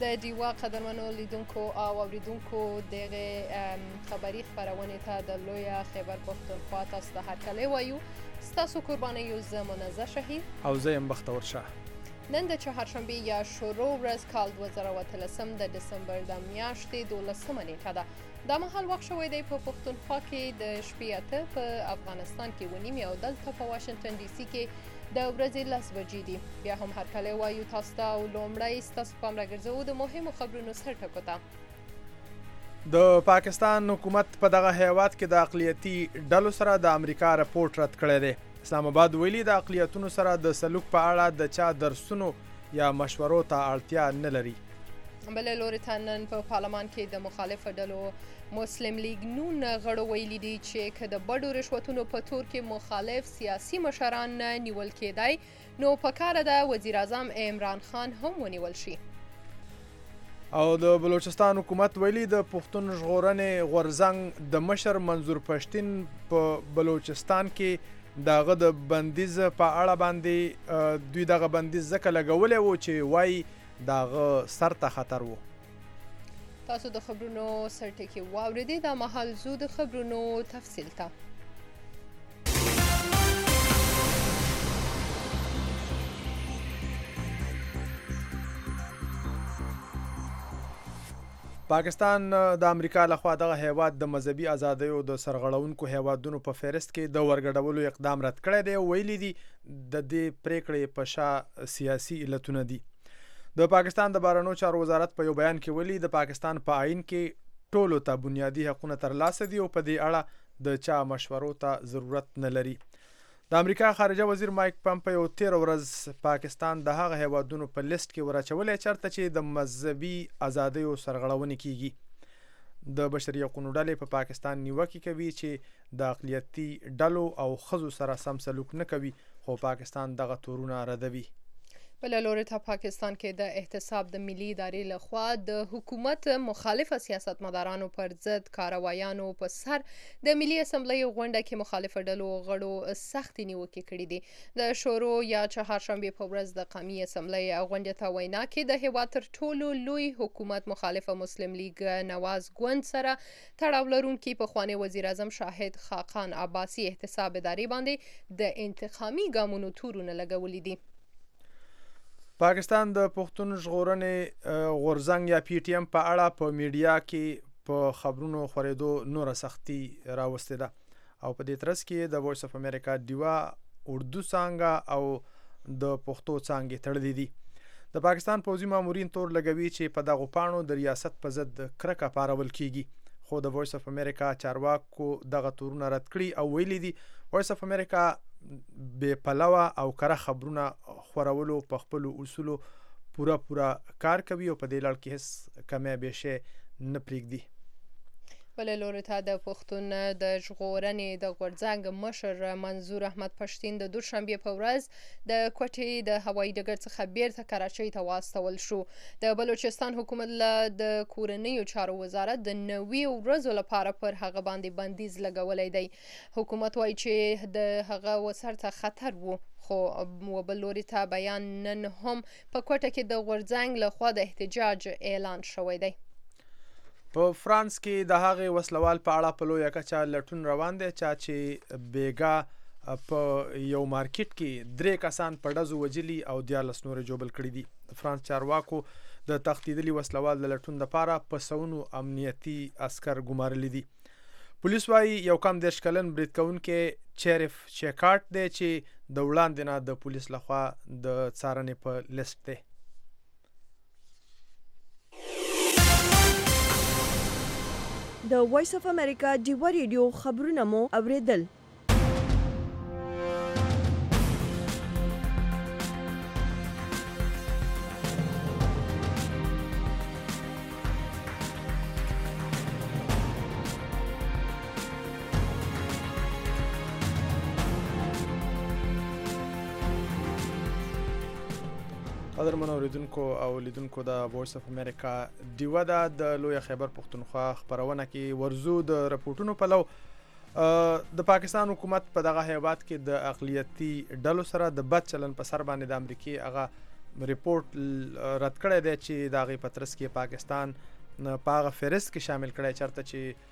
د ډیوا قدرمنو لیدونکو او اوریدونکو دغه خبري خپرونې ته د لویه خیبر پښتونخوا تاسو ته هرکلی وایو. ستاسو قرباني یو زه منزه شهید او زه یم بختور شاه. نن د چهارشنبې یا شروع ورځ کال 2013 د دسمبر د میاشتې 12مه نیټه ده. دا مهال وخت شوی دی په پښتونخوا کې د شپې 8 په افغانستان کې 9 او دلته په واشنګټن ډي سي کې د ورځې 10 بجې دي. بیا هم هرکلی وایو تاسو ته او لومړی ستاسو پام راګرځوو د مهمو خبرونو سرټکو ته. د پاکستان حکومت په دغه هیواد کې د اقلیتي ډلو سره د امریکا رپورټ رد کړی دی. اسلام آباد ویلي د اقلیتونو سره د سلوک په اړه د چا درسونو یا مشورو ته اړتیا نه لري. بلې لورې ته نن په پارلمان کې د مخالفو ډلو مسلم لیگ نون غړو ویلي دي چې که د بډو رشوتونو په تور کې مخالف سیاسي مشران نیول کېدای نو پکاره ده وزیر اعظم عمران خان هم ونیول شي. او د بلوچستان حکومت ویلي د پښتون ژغورنې غورځنګ د مشر منظور پښتین په بلوچستان کې دغه د بندیز په اړه باندې دوی دغه بندیز ځکه لګولی و چې وایي دغه سر ته خطر و. تاسو د خبرونو سرټکي واورېدئ. دا مهال زو د خبرونو تفصیل ته. پاکستان د امریکا لخوا دغه هیواد د مذهبي ازادیو د سرغړونکو هیوادونو په فهرست کې د ورګډولو اقدام رد کړی دی. ویلي دي د دې پریکړې په شا سیاسي علتونه دي. د پاکستان د بهرنیو چارو وزارت په یو بیان کې ویلي د پاکستان په آئین کې ټولو ته بنیادي حقونه ترلاسه دي او په دې اړه د چا مشورو ته ضرورت نه لري. د امریکا خارجه وزیر مایک پمپیو تیر ورځ پاکستان د هغه هیوادونو په لیست کې ورچولی چېرته چې د مذهبي ازادیو سرغړونې کیږي. د بشري حقوقو ډلې په پاکستان نیوکې کوي چې د اقلیتي ډلو او ښځو سره سم سلوک نه کوي خو پاکستان دغه تورونه ردوي. بله لورې ته پاکستان کې د احتساب د ملي ادارې لخوا د حکومت مخالفه سیاستمدارانو پر ضد کاروایانو په سر د ملي اسمبلۍ غونډه کې مخالفه ډلو غړو سختې نیوکې کړي دي. د شروع یا چهارشنبې په ورځ د قومي اسمبلۍ غونډې ته وینا کې د هیواد تر ټولو لوی حکومت مخالفه مسلم لیگ نواز ګوند سره تړاو لرونکي پخوانی وزیر اعظم شاهد خاقان عباسي احتساب ادارې باندې د انتقامي ګامونو تورونه لګولي دي. پاکستان د پښتون ژغورنې غورځنګ یا پی ټی ایم په اړه په میډیا کې په خبرونو خورېدو نوره سختي راوستې ده او په دې ترڅ کې د وایس اف امریکا ډیوا اردو څانګه او د پښتو څانګې تړلې دي. د پاکستان پوځي مامورین تور لګوي چې په دغو پاڼو د ریاست په ضد کرکه پارول کیږي خو د وایس اف امریکا چارواکو دغه تورونه رد کړي او ویلي دي وایس اف امریکا بې پلوه او کره خبرونه خورولو په خپلو اصولو پوره کار کوي او په دې لړ کې هیڅ کمی بیشی نه پرېږدي. بلې لورې ته د پښتون د ژغورنې د غورځنګ مشر منظور احمد پښتین د دوشنبې په ورځ د کوټې د هوایي ډګر څخه بیرته کراچۍ ته واستول شو. د بلوچستان حکومت له د کورنیو چارو وزارت د 90 ورځو لپاره پر هغه باندې بندیز لګولی دی. حکومت وایي چې د هغه وسر ته خطر وو خو بل لوري ته بیان نن هم په کوټه کې د غورځنګ لخوا د احتجاج اعلان شوی دی. په فرانس کې د هغې وسلوال په اړه په لویه کچه لټون روان دی چا چې بیګا په یو مارکیټ کې 3 کسان په ډزو وجلي او 14 نور جوبل کړي دي. فرانس چارواکو د تښتېدلي وسلوال د لټون لپاره په سونو امنیتي عسکر ګمارلي دي. پولیس وايي یو کم 10 کلن برید کوونکی چیرف چیکارټ دی چې د وړاندې نه د پولیس لخوا د څارنې په لیست دی. د وایس اف امریکا ډیوا ریډیو خبرونه مو اوریدل. قدرمنو اوریدونکو او لیدونکو د وایس اف امریکا ډیوا د لویه خیبر پښتونخوا خبرونه کې ورزو د رپورټونو په لو د پاکستان حکومت په دغه هیواد کې د اقلیتي ډلو سره د بد چلن په سر باندې د امریکای هغه ریپورت رد کړی دی چې د هغې په ترڅ کې پاکستان په هغه فهرست کې شامل کړی چېرته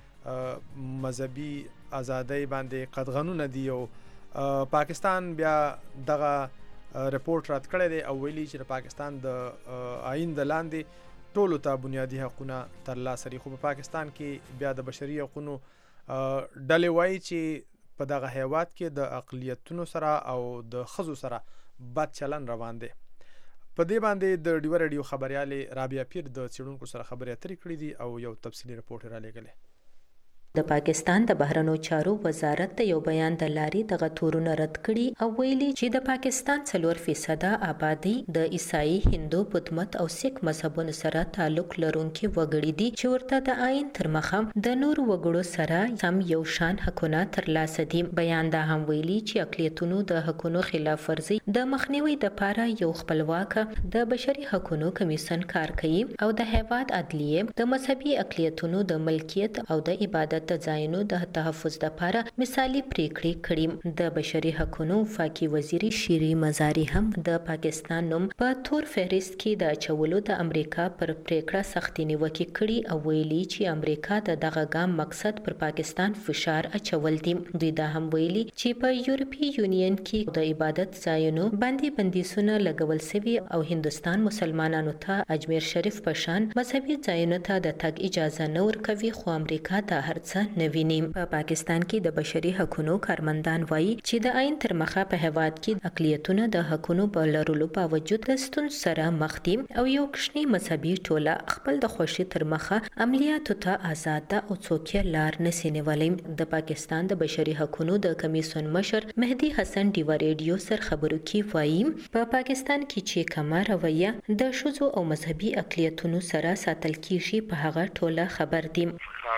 چې مذهبي ازادۍ باندې قدغنونه دي او پاکستان بیا دغه ریپورت رد کړی دی او ویلي چې د پاکستان د آئین د لاندې ټولو ته بنیادي حقونه ترلاسه لري. خو په پاکستان کې بیا د بشري حقونو ډلې وایي چې په دغه هیواد کې د اقلیتونو سره او د ښځو سره بد چلن روان دی. په دې باندې د ډیوه رادیو خبريالې رابعه پیر د څېړونکو سره خبرې اترې کړې دي او یو تفصیلي رپورټ را لېږلی. د پاکستان د بهرنیو چارو وزارت د یو بیان د لاري دغه تورونه رد کړي او ویلي چې د پاکستان 4% آبادی د عیسائی، هندو، بودمت او سیک مذهبونو سره تعلق لرونکي وګړي دي چې ورته د آئین تر مخه د نور وګړو سره هم یو شان حقونه ترلاسه دي. بیان دا هم ویلي چې اقلیتونو د حقونو خلاف ورزي د مخنیوي لپاره یو خپلواک د بشري حقونو کمیسیون کار کوي او د هیواد عدلیه د مذهبي اقلیتونو د ملکیت او د عبادت د ځایونو د تحفظ لپاره مثالي پریکړې کړې. د بشري حقونو وفاقي وزیر شيري مزاري هم د پاکستان نوم په تور فهرست کې د اچولو د امریکا پر پریکړه سختي نیوکه کړې او ویلي چې امریکا د دغه ګام مقصد پر پاکستان فشار اچول دي. دوی دا هم ویلي چې په یورپی یونین کې د عبادت ځایونو باندې بندیزونه لګول شوي او هندستان مسلمانانو ته اجمیر شریف په شان مذهبي ځایونو ته د تګ اجازه نه ورکوي، خو امریکا د هر نه ویني. په پاکستان کې د بشري حقوقو کارمندان وایي چې د آئین تر مخه په هیواد کې اقلیتونه د حقوقو په لرلو باوجود د ستونزو سره مخ دي او یو کشنی مذهبي ټوله خپل د خوشي تر مخه عملیاتو ته آزاد او څوک لار نشي نیولای. د پاکستان د بشري حقوقو د کمیسیون مشر مهدي حسن ډیوه رادیو سر خبرو کې وایي په پاکستان کې چې کومه رویه د شذو او مذهبي اقلیتونو سره ساتل کیږي په هغه ټوله خبر دي.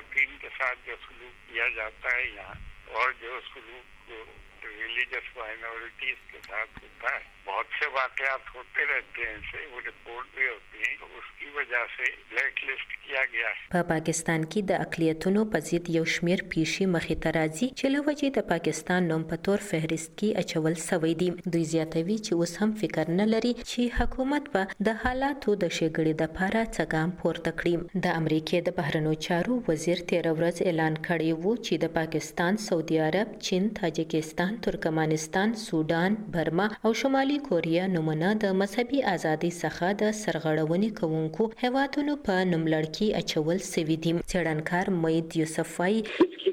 जो सलूक किया जाता है यहाँ और जो सलूक जो रिलीजियस माइनॉरिटीज के साथ होता है, बहुत से वाकयात होते रहते हैं, से वो रिपोर्ट भी होती है, तो उसकी वजह से ब्लैक लिस्ट किया गया है. په پاکستان کې د اقلیتونو په ضد یو شمیر پیښې مخې ته راځي چې له وجې د پاکستان نوم په تور فهرست کې اچول شوی دی. دوی زیاتوي چې اوس هم فکر نه لري چې حکومت به د حالاتو د ښېګړې لپاره څه ګام پورته کړي. د امریکا د بهرنیو چارو وزیر 13 ورځ اعلان کړی وو چې د پاکستان، سعودي عرب، چین، تاجکستان، ترکمنستان، سودان، برما او شمالي کوریا نمونه د مذهبي ازادي څخه د سرغړونې کوونکو هیوادونو په نوملړ کې اچول شوي دي. څېړنکار مید یوسف وايي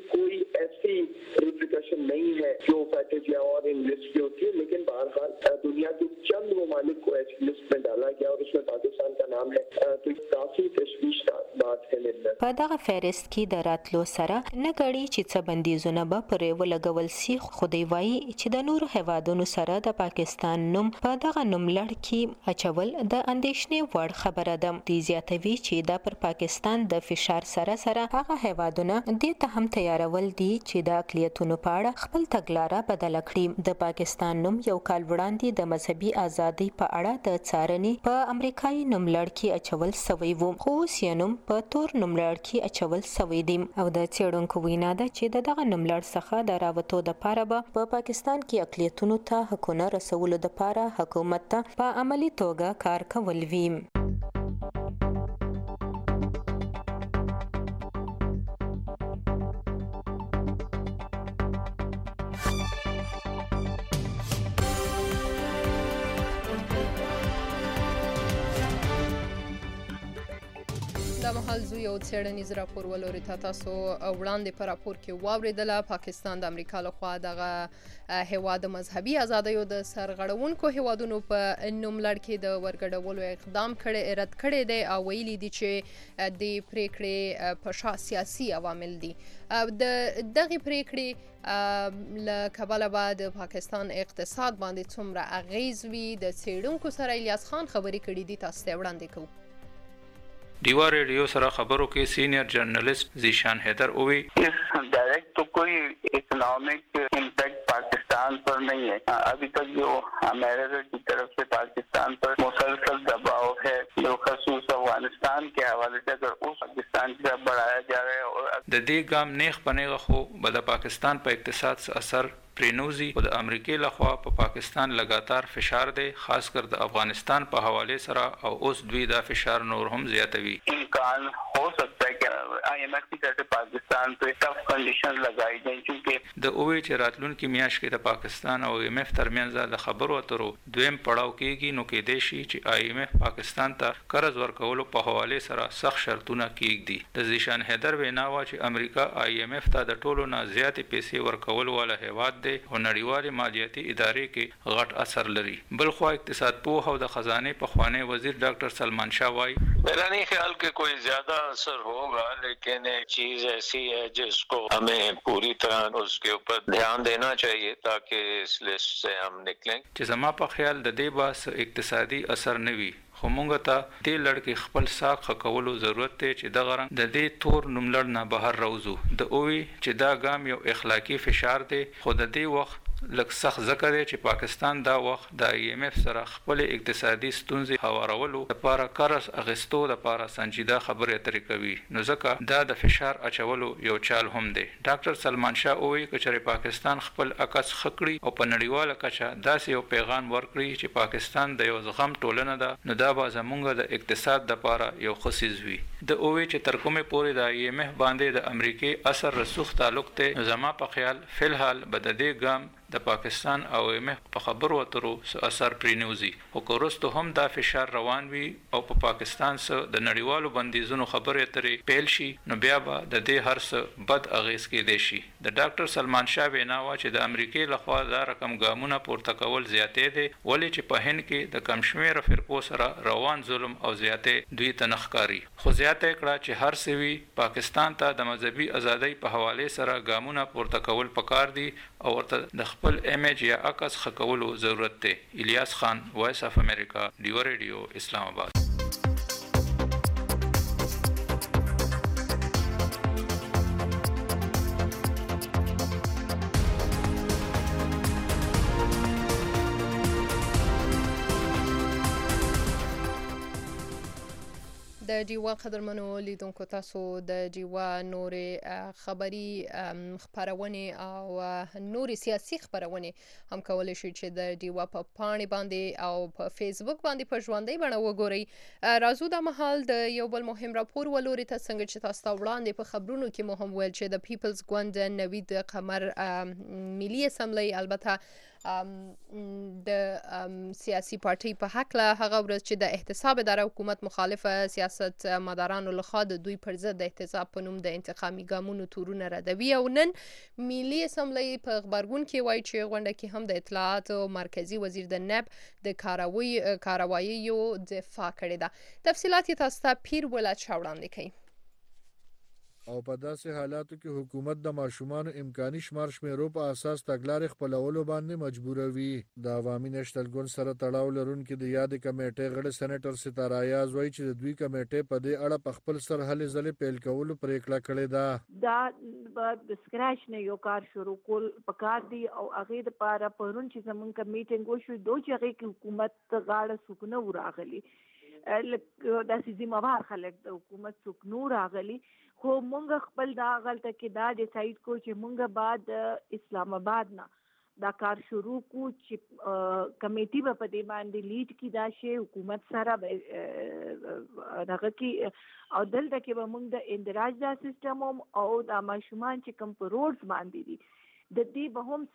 नहीं है जो पैकेज या और इन लिस्ट की होती है, लेकिन बहरहाल दुनिया के चंद ममालिक को ऐसी लिस्ट में डाला गया और उसमें पाकिस्तान का नाम है, तो काफी तशवीश का बात है. په دغه فهرست کې د راتلو سره نه غړي چې څه بندیزونه به پرې ولګول شي، خو دی وایي چې د نورو هیوادونو سره د پاکستان نوم په دغه نوملړ کې اچول د اندېښنې وړ خبره ده. دوی زیاتوي چې دا پر پاکستان د فشار سره هغه هیوادونه دې ته هم تیارول دي چې د اقلیتونو په اړه خپل تګلاره بدله کړي. د پاکستان نوم یو کال وړاندې د مذهبي ازادۍ په اړه د څارنې په امریکایي نوملړ کې اچول شوی و، خو اوس یې نوم په تور نوملړ کې اچول شوی دی. او د څېړونکو وینا ده چې دغه نوملړ څخه د راوتو لپاره به په پاکستان کې اقلیتونو ته حقونه رسولو لپاره حکومت ته په عملي توګه کار کول وي. دا مهال زو یو څېړنیز راپور ولوري تاسو وړاندې په راپور کې واوریدله. پاکستان د امریکا لخوا دغه هیواد مذهبي ازادیو د سرغړونکو هیوادونو په نوملړ کې د ورګډولو اقدام رد کړی دی او ویلي دي چې د پریکړې په شا سیاسي عوامل دي. د دغه پریکړې له کبله به د پاکستان اقتصاد باندې څومره اغیز وي، د څېړونکو سره الیاس خان خبرې کړې دي، تاسو ته وړاندې کوو. ڈیوا ریڈیو سره خبروں کے سینئر جرنلسٹ ذیشان حیدر اوی ڈائریکٹ تو کوئی اکنامک امپیکٹ پاکستان پر نہیں ہے. ابھی تک جو امریکہ کی طرف سے پاکستان پر مسلسل دباؤ ہے جو خصوص افغانستان کے حوالے سے اگر اس پاکستان کی طرف بڑھایا جا رہا ہے اور د دې ګام نیخ پنیغه خو به د پاکستان په اقتصاد اثر پرینوزي او د امریکای لخوا په پاکستان لګاتار فشار دی، خاص کر د افغانستان په حواله سره، او اوس دوی دا فشار نور هم زیاتوي. امکان हो सकता है कि IMF की तरफ से पाकिस्तान पे टफ कंडीशन लगाई जाए क्योंकि د اووی چې راتلونکي میاشت کې د پاکستان او IMF ترمنځ د خبرو اترو دویم پړاو کېږي، نو کې دی شي چې IMF پاکستان ته قرض ورکولو په حواله سره سخت شرطونه کېږدي. د زیشان حیدر وینا وا چې امریکا IMF ته د ټولو نه زیاتې پیسې ورکول والا هیواد دی او نړیوال مالیاتي ادارې کې غټ اثر لري. بل خو اقتصاد پوه او د خزانه په خوانی وزیر ډاکټر سلمان شاه وایي मेरा नहीं ख्याल कि कोई ज्यादा असर होगा, लेकिन एक चीज ऐसी है जिसको हमें पूरी तरह उसके ऊपर ध्यान देना चाहिए ताकि इस लिस्ट से हम निकलें. چې زما په خیال د دې باس اقتصادي اثر نه وي، خو مونږ ته دې لړ خپل ساق خکولو ضرورت دی چې د غرن د دې تور نوملړ نه بهر راوځو. د اووی چې دا ګام یو اخلاقی فشار دی، خو د دې وخت لکه سخت ذکر دی چې پاکستان دا وخت د IMF سره خپل اقتصادي ستونزې هوارولو لپاره قرض اخیستو لپاره سنجیده خبرې اترې کوي، نو ځکه دا د فشار اچولو یو چال هم دی. ډاکټر سلمان شاه وایي چې پاکستان خپل عکس خکړي او په نړیواله کچه داسې یو پیغام ورکړي چې پاکستان د یو زغم ټولنه ده، نو دا به زمونږ د اقتصاد لپاره یو خصیز وي. د اووی چې تر کومه پورې د IMF باندې د امریکای اثر رسوخ تعلق ته زما په خیال فلحال به د دې ګام د پاکستان او IMF په خبرو اترو اثر پرینوزي، او کورستو هم دا فشار روان وي او په پاکستان سره د نړیوالو بندیزونو خبرې اترې پیل شي، نو بیا به د دې هر څه بد اغیز کې دی شي. د ډاکټر سلمان شاه وینا وا چې د امریکای لخوا دا رقم ګامونه پورته کول زیاتې دي، ولې چې په هند کې د کم شمېر فرقو سره روان ظلم او زیاتې دوی ته نخکاری. خو زیاته کړه چې هر سوي پاکستان ته د مذهبي ازادۍ په حواله سره ګامونه پورته کول پکار دي او ورته د خپل امیج یا عکس خکولو ضرورت دی. الیاس خان، وایس اف امریکا، ډیو ریډیو، اسلام آباد. د ډیوا قدرمنو لیدونکو، تاسو د ډیوا نورې خبري خبرونه او نورې سیاسي خبرونه هم کولای شئ چې د ډیوا په پاڼې باندې او په فیسبوک باندې په ژوندۍ بڼه وګورئ. راځو د مهال د یو بل مهم راپور ولوري ته، څنګه چې تاسو ته وړاندې په خبرونو کې مهم ویل چې د پیپلز ګوند نوید قمر ملي اسمبلی البته د سیاسي پارټي په حق له هغه ورځ چې د احتساب اداره حکومت مخالفه سیاست مدارانو لخوا د دوی پر ضد د احتساب په نوم د انتقامي ګامونو تورونه ردوي، او نن ملي اسمبلی په خبرګون کې وایي چې غونډه کې هم د اطلاعات او مرکزی وزیر د نب د کارواییو دفاع کړې ده. تفصیلات یې تاسو ته پیر ولایت وړاندې کوي. او په داسې حالاتو کې حکومت د ماشومانو امکاني شمار شمیرو په اساس تګلارې خپلولو باندې مجبوروي. د عوامي نېشنل ګوند سره تړاو لرونکي د یادې کمیټې غړي سېنیټر ستاره ایاز وایي چې د دوی کمیټې په دې اړه په خپل سر هلې ځلې پیل کولو پریکړه کړې ده. دا د سکراچ نه یو کار شروع کول پکار دی او هغه د لپاره پرون چې زمونږ کمیټینګ وشو دوه چې هغه حکومت غاړه سکونه وراغلي داسې ذمہوار خلک د حکومت سکونو راغلي، خو مونږ خپل دا غلطه کې دا ډیسایډ کو چې مونږ بعد اسلام آباد نه دا کار شروع کو چې کمیټي به په دې باندې لیډ کی دا شی حکومت سره دغه کې او دلته کې به مونږ د اندراج دا سیستم او د ماشومان چې کوم په روډز باندې دي د دې به هم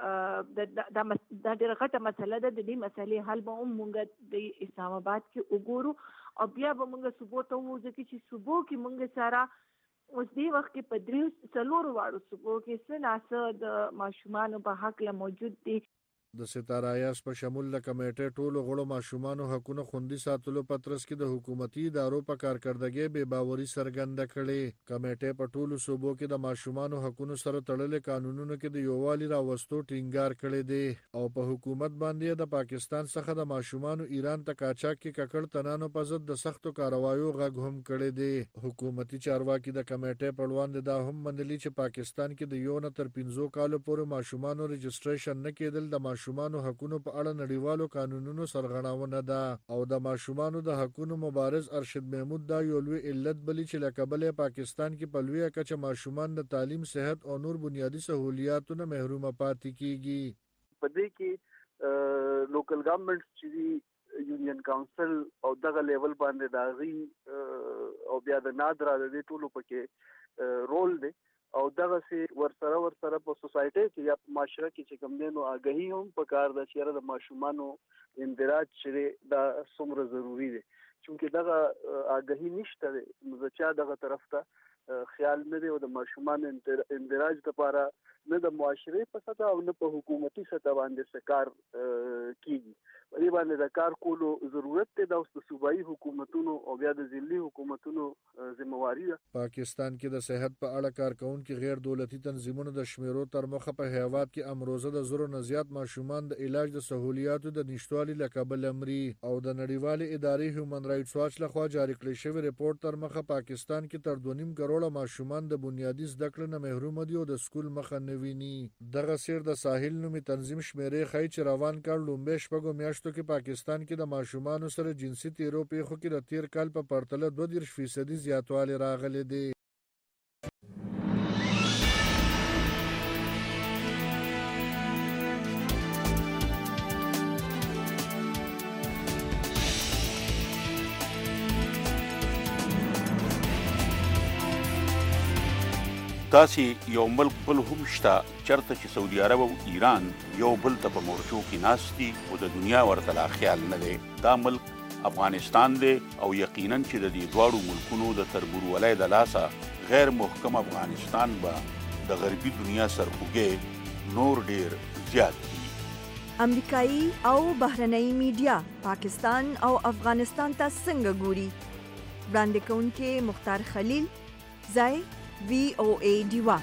د ډېره غټه مسله ده. د دې مسلې حل به هم مونږ د اسلام آباد کې وګورو او بیا به مونږ صوبو ته وځو چې صوبو کې مونږ سره اوس دې وخت کې په 3-4 واړو صوبو کې څه ناسه د ماشومانو په حق له موجود دي. د ستاره ایاز په شمول د کمیټې ټولو غړو ماشومانو حقوقو خوندي ساتلو په ترڅ کې د حکومتي ادارو په کارکردګۍ بې باوري څرګنده کړې. کمیټې په ټولو صوبو کې د ماشومانو حقوقو سره تړلې قانونونو کې د یووالي راوستو ټینګار کړی دی او په حکومت باندې د پاکستان څخه د ماشومانو ایران ته قاچاق کې ککړ تنانو په ضد د سختو کاروایو غږ هم کړی دی. حکومتي چارواکي د کمیټې په وړاندې دا هم منلي چې پاکستان کې د یو نه تر 15 کالو پورې ماشومانو رجسټریشن نه کېدل د ماشومان حقوقو په اړه نړیوالو قانونونو سرغړونه ده او د ماشومان د حقوقو مبارز ارشد محمود دا یو لوی علت بلی چې لکبل پاکستان کې په لوی کچه ماشومان د تعلیم صحت او نور بنیادی سہولیاتو نه محروم پاتې کیږي په دې کې لوکل ګورنمنټ چې یونین کونسل او دغه لیول باندې داغي او بیا د نادرا د ټولو پکې رول دی او دغه سي ورسره په سوسايټي کې یا په معاشره کې چې کوم دینو آگاهي هم په کار د چیرې د ماشومانو اندراج چې دا څومره ضروری دی چې دغه آگاهي نشته نو چې دغه طرف ته خیال نه دی او د ماشومان اندراج لپاره نه د معاشري په سطح او نه په حکومتي سطح باندې سکار کیږي په دې باندې د کار کولو ضرورت دی د صوبایي حکومتونو او بیا د ځلي حکومتونو ذمہواری ده. پاکستان کې د صحت په اړه کارکونکو غیر دولتي تنظیمونو د شمیرو تر مخه په هیواد کې امروزه د زرو نه زیات ماشومان د علاج د سہولیاتو د نشټوالي لکبل امري او د نړیوالې ادارې هیومن رائټس واچ لخوا جاری کړی شوی ریپورت تر مخه پاکستان کې تر 2.5 کروڑه ماشومان د بنیادی زده کړې نه محروم دي او د سکول مخه نه ویني. دغه سیر د ساحل نومي تنظیم شمیرې خای چې روان کال لومبه شپږو میاشتو کې پاکستان کې د ماشومان سره جنسي تیرو پیښو کې د تیر کال په پرتله 2% زیاتوالی راغلی دی. داسې یو ملک بل هم شته چرته چې سعودي عرب او ایران یو بل ته په مورچو کې ناست دي او د دنیا ورته لا خیال نه دی. دا ملک افغانستان دی او یقینا چې د دې دواړو ملکونو د تربورولۍ د لاسه غیر محکم افغانستان به د غربي دنیا سرخوږی نور ډیر زیات دي. امریکایي او بهرنۍ میډیا پاکستان او افغانستان ته څنګه ګوري؟ وړاندې کوونکې مختار خلیل، ځای VOA ډیوا.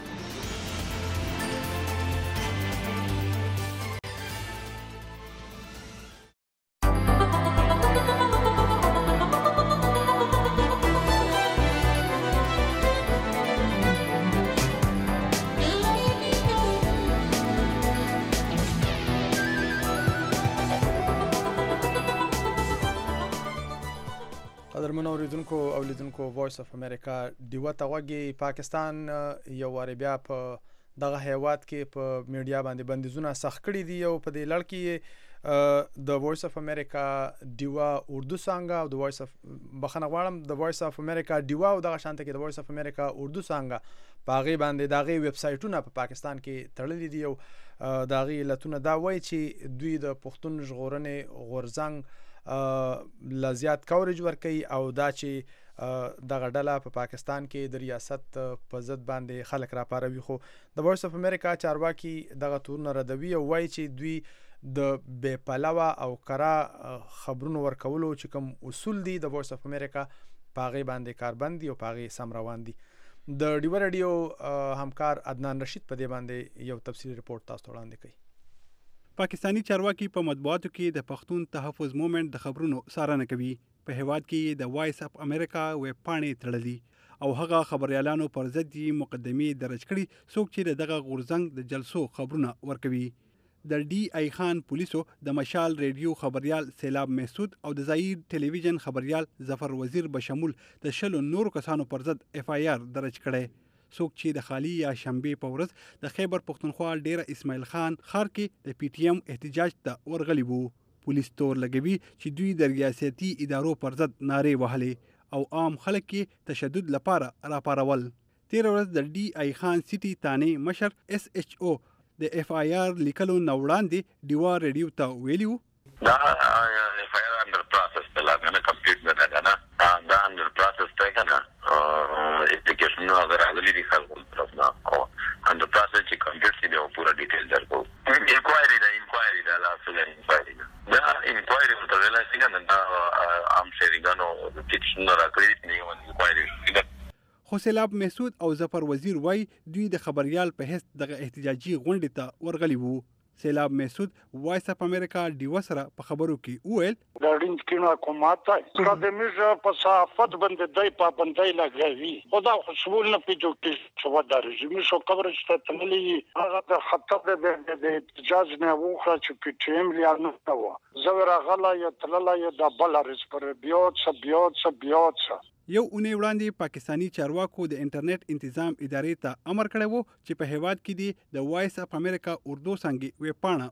قدرمن اوریدونکو او لیدونکو وایس اف امریکا ډیوا ته غوږی. پاکستان یو واری بیا په دغه هیواد کې په میډیا باندې بندیزونه سخت کړي دي او په دې لړ کې د وایس اف امریکا ډیوا اردو څنګه او د وایس اف بخنه غواړم د وایس اف امریکا ډیوا او دغه شانته کې د وایس اف امریکا اردو څنګه پاغي باندې دغه ویب سایټونه په پاکستان کې تړلي دي او دغه لتون دا وایي چې دوی د پښتون ژغورنې غورځنګ لزیات کورج ورکي او دا چې دغه ډله په پاکستان کې د ریاست په ضد باندې خلک را پاروي. خو د وایس اف امریکا چارواکي دغه تورونه ردوي او وایي چې دوی د بے پلوه او کرا خبرونو ورکولو چې کوم اصول دي د وایس اف امریکا پاغي باندې کاربند دي او پاغي سم روان دي. د ډیو رادیو همکار عدنان رشید په دې باندې یو تفصیلی رپورت تاسو ته وړاندې کوي. پاکستانی چارواکي په مطبوعاتو کې د پښتون تحفظ موومېنټ د خبرونو څارنه کوي. په هیواد کې د وایس اف امریکا ویب پاڼې تړلي او هغه خبريالانو پر ضد مقدمې درج کړي څوک چې دغه غورځنګ د جلسو خبرونه ورکوي. د ډي آی خان پولیسو د مشال ریډیو خبريال سیلاب محسود او د زایر ټلویزیون خبريال ظفر وزیر بشمول د شلو نورو کسانو پر ضد اف آی آر درج کړي. څوک چې د خالی یا شنبه په ورځ د خیبر پختونخوا ډیره اسماعیل خان خار کې د پی ټی ایم احتجاج ته ورغلی وو. پولیس تور لګوي چې دوی د ریاستي ادارو پر ضد نارې وهلې او عام خلک کې تشدد لپاره راپارول. 13 ورځ د ډي آی خان سیټي تانې مشر اس ایچ او د اف آی آر لیکلو نو وړاندې ډیوا ریډیو ته ویلیو دا اف آی آر اندر پروسس ته لاګنه کمپلیټ نه ده نه دا اندر پروسس ته کنه اپلیکیشن نو اگر اغلی دي خلکو طرف نه او اندر پروسس چې کمپلیټ شي او پورا ډیټیل درکو. انکوایری دا لاسه انکوایری دا انکوایری ته ویل شي کنه دا ام شریګانو د پټیشن راکړی نه انکوایری. خو سیلاب محسود او ظفر وزیر وای دوی د خبريال په هیڅ دغه احتجاجي غونډې ته ورغلي وو. سیلاب محسود وایس اف امریکا ډیو سره په خبرو کې وویل لړین کینه حکومت ته د میزه په صحافت باندې دای پابندۍ لګوي خدا خصوص نه پیډو کې څو درځي مې شو خبره چې تللی هغه د خطر د احتجاج نه وخه چې پی ټی ایم لري نه و زویر غلا یا تللا یا د بلارس پر بیوت یو اونۍ وړاندې پاکستانی چارواکو د انټرنیټ تنظیم ادارې ته امر کړی و چې په هیواد کې د وایس اف امریکا اردو څنګه ویب پاڼه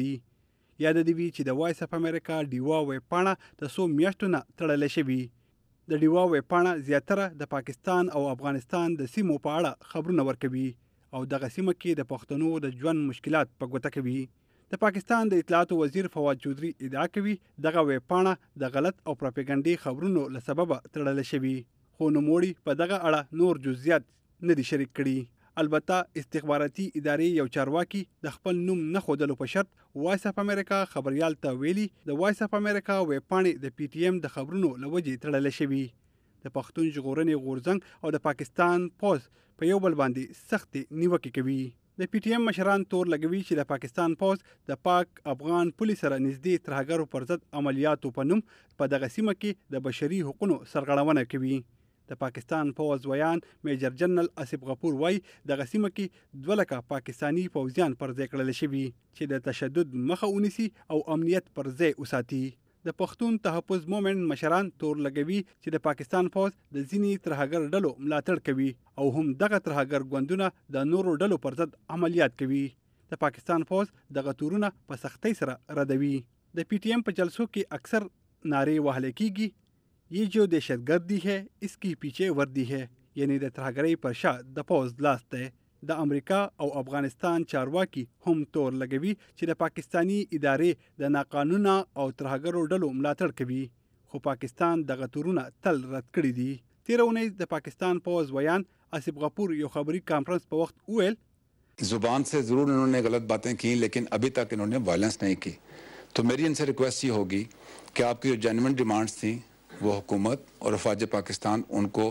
وتړي یاد دی چې د وایس اف امریکا ډیوا ویب پاڼه د 100 میاشتو نه تړلې شوې د ډیوا ویب پاڼه زیاتره د پاکستان او افغانستان د سیمو په اړه خبرونه ورکوي او دغه سیمه کې د پښتنو د ژوند مشکلات په ګوته کوي د پاکستان د اطلاعاتو وزیر فواد چودري ادعا کوي دغه ویب پاڼه د غلط او پروپاګاندا خبرونو له سببه تړل شوی خو نوموړي په دغه اړه نور جزئیات نه دي شریک کړي البته استخباراتي ادارې یو چارواکي د خپل نوم نه خودلو په شرط وایس اف امریکا خبريال ته ویلي د وایس اف امریکا ویب پاڼې د پی ټی ایم د خبرونو لوجې تړل شوی د پښتون ژغورنې غورځنګ او د پاکستان پوز په یو بل باندې سخت نیوکه کوي د پی ټی ایم مشران تور لګوي چې د پاکستان پوز د پاک افغان پولیس سره نږدې ترهګرو پر ضد عملیاتو په نوم په دغه سیمه کې د بشري حقوقو سرغړونه کوي د پاکستان پوز ویان میجر جنرال اسف غفور وای دغه سیمه کې 200 پاکستانی پوځیان پر ځای کړل شوي چې د تشدد مخه ونیسي او امنیت پر ځای وساتي د پښتون تحفظ مومنت مشران تور لګوي چې د پاکستان پوز د ځینی ترهګر ډلو ملاتړ کوي او هم دغه ترهګر ګوندونه د نورو ډلو پر ضد عملیات کوي د پاکستان پوز دغه تورونه په سختۍ سره ردوي د پی ټی ایم په جلسو کې اکثر نعرې وهل کیږي یہ جو دہشتگردی ہے اس کی پیچھے وردی ہے یعنی د ترهګرۍ پر شا د پوز لاس دی د امریکا او افغانستان چارواکي هم تور لګوي چې د پاکستانی ادارې د ناقانونه او ترهګرو ډلو ملاتړ کوي خو پاکستان دغه تورونه تل رد کړی دي تیرونه د پاکستان پوز ویان اسف غفور یو خبري کانفرنس په وخت ویل زبان سے ضرور انہوں نے غلط باتیں کی لیکن ابھی تک انہوں نے وائلنس نہیں کی تو میری ان سے ریکویسٹ یہ ہوگی کہ آپ کی جو جینوئن ڈیمانڈز تھیں وہ حکومت اور افواج پاکستان ان کو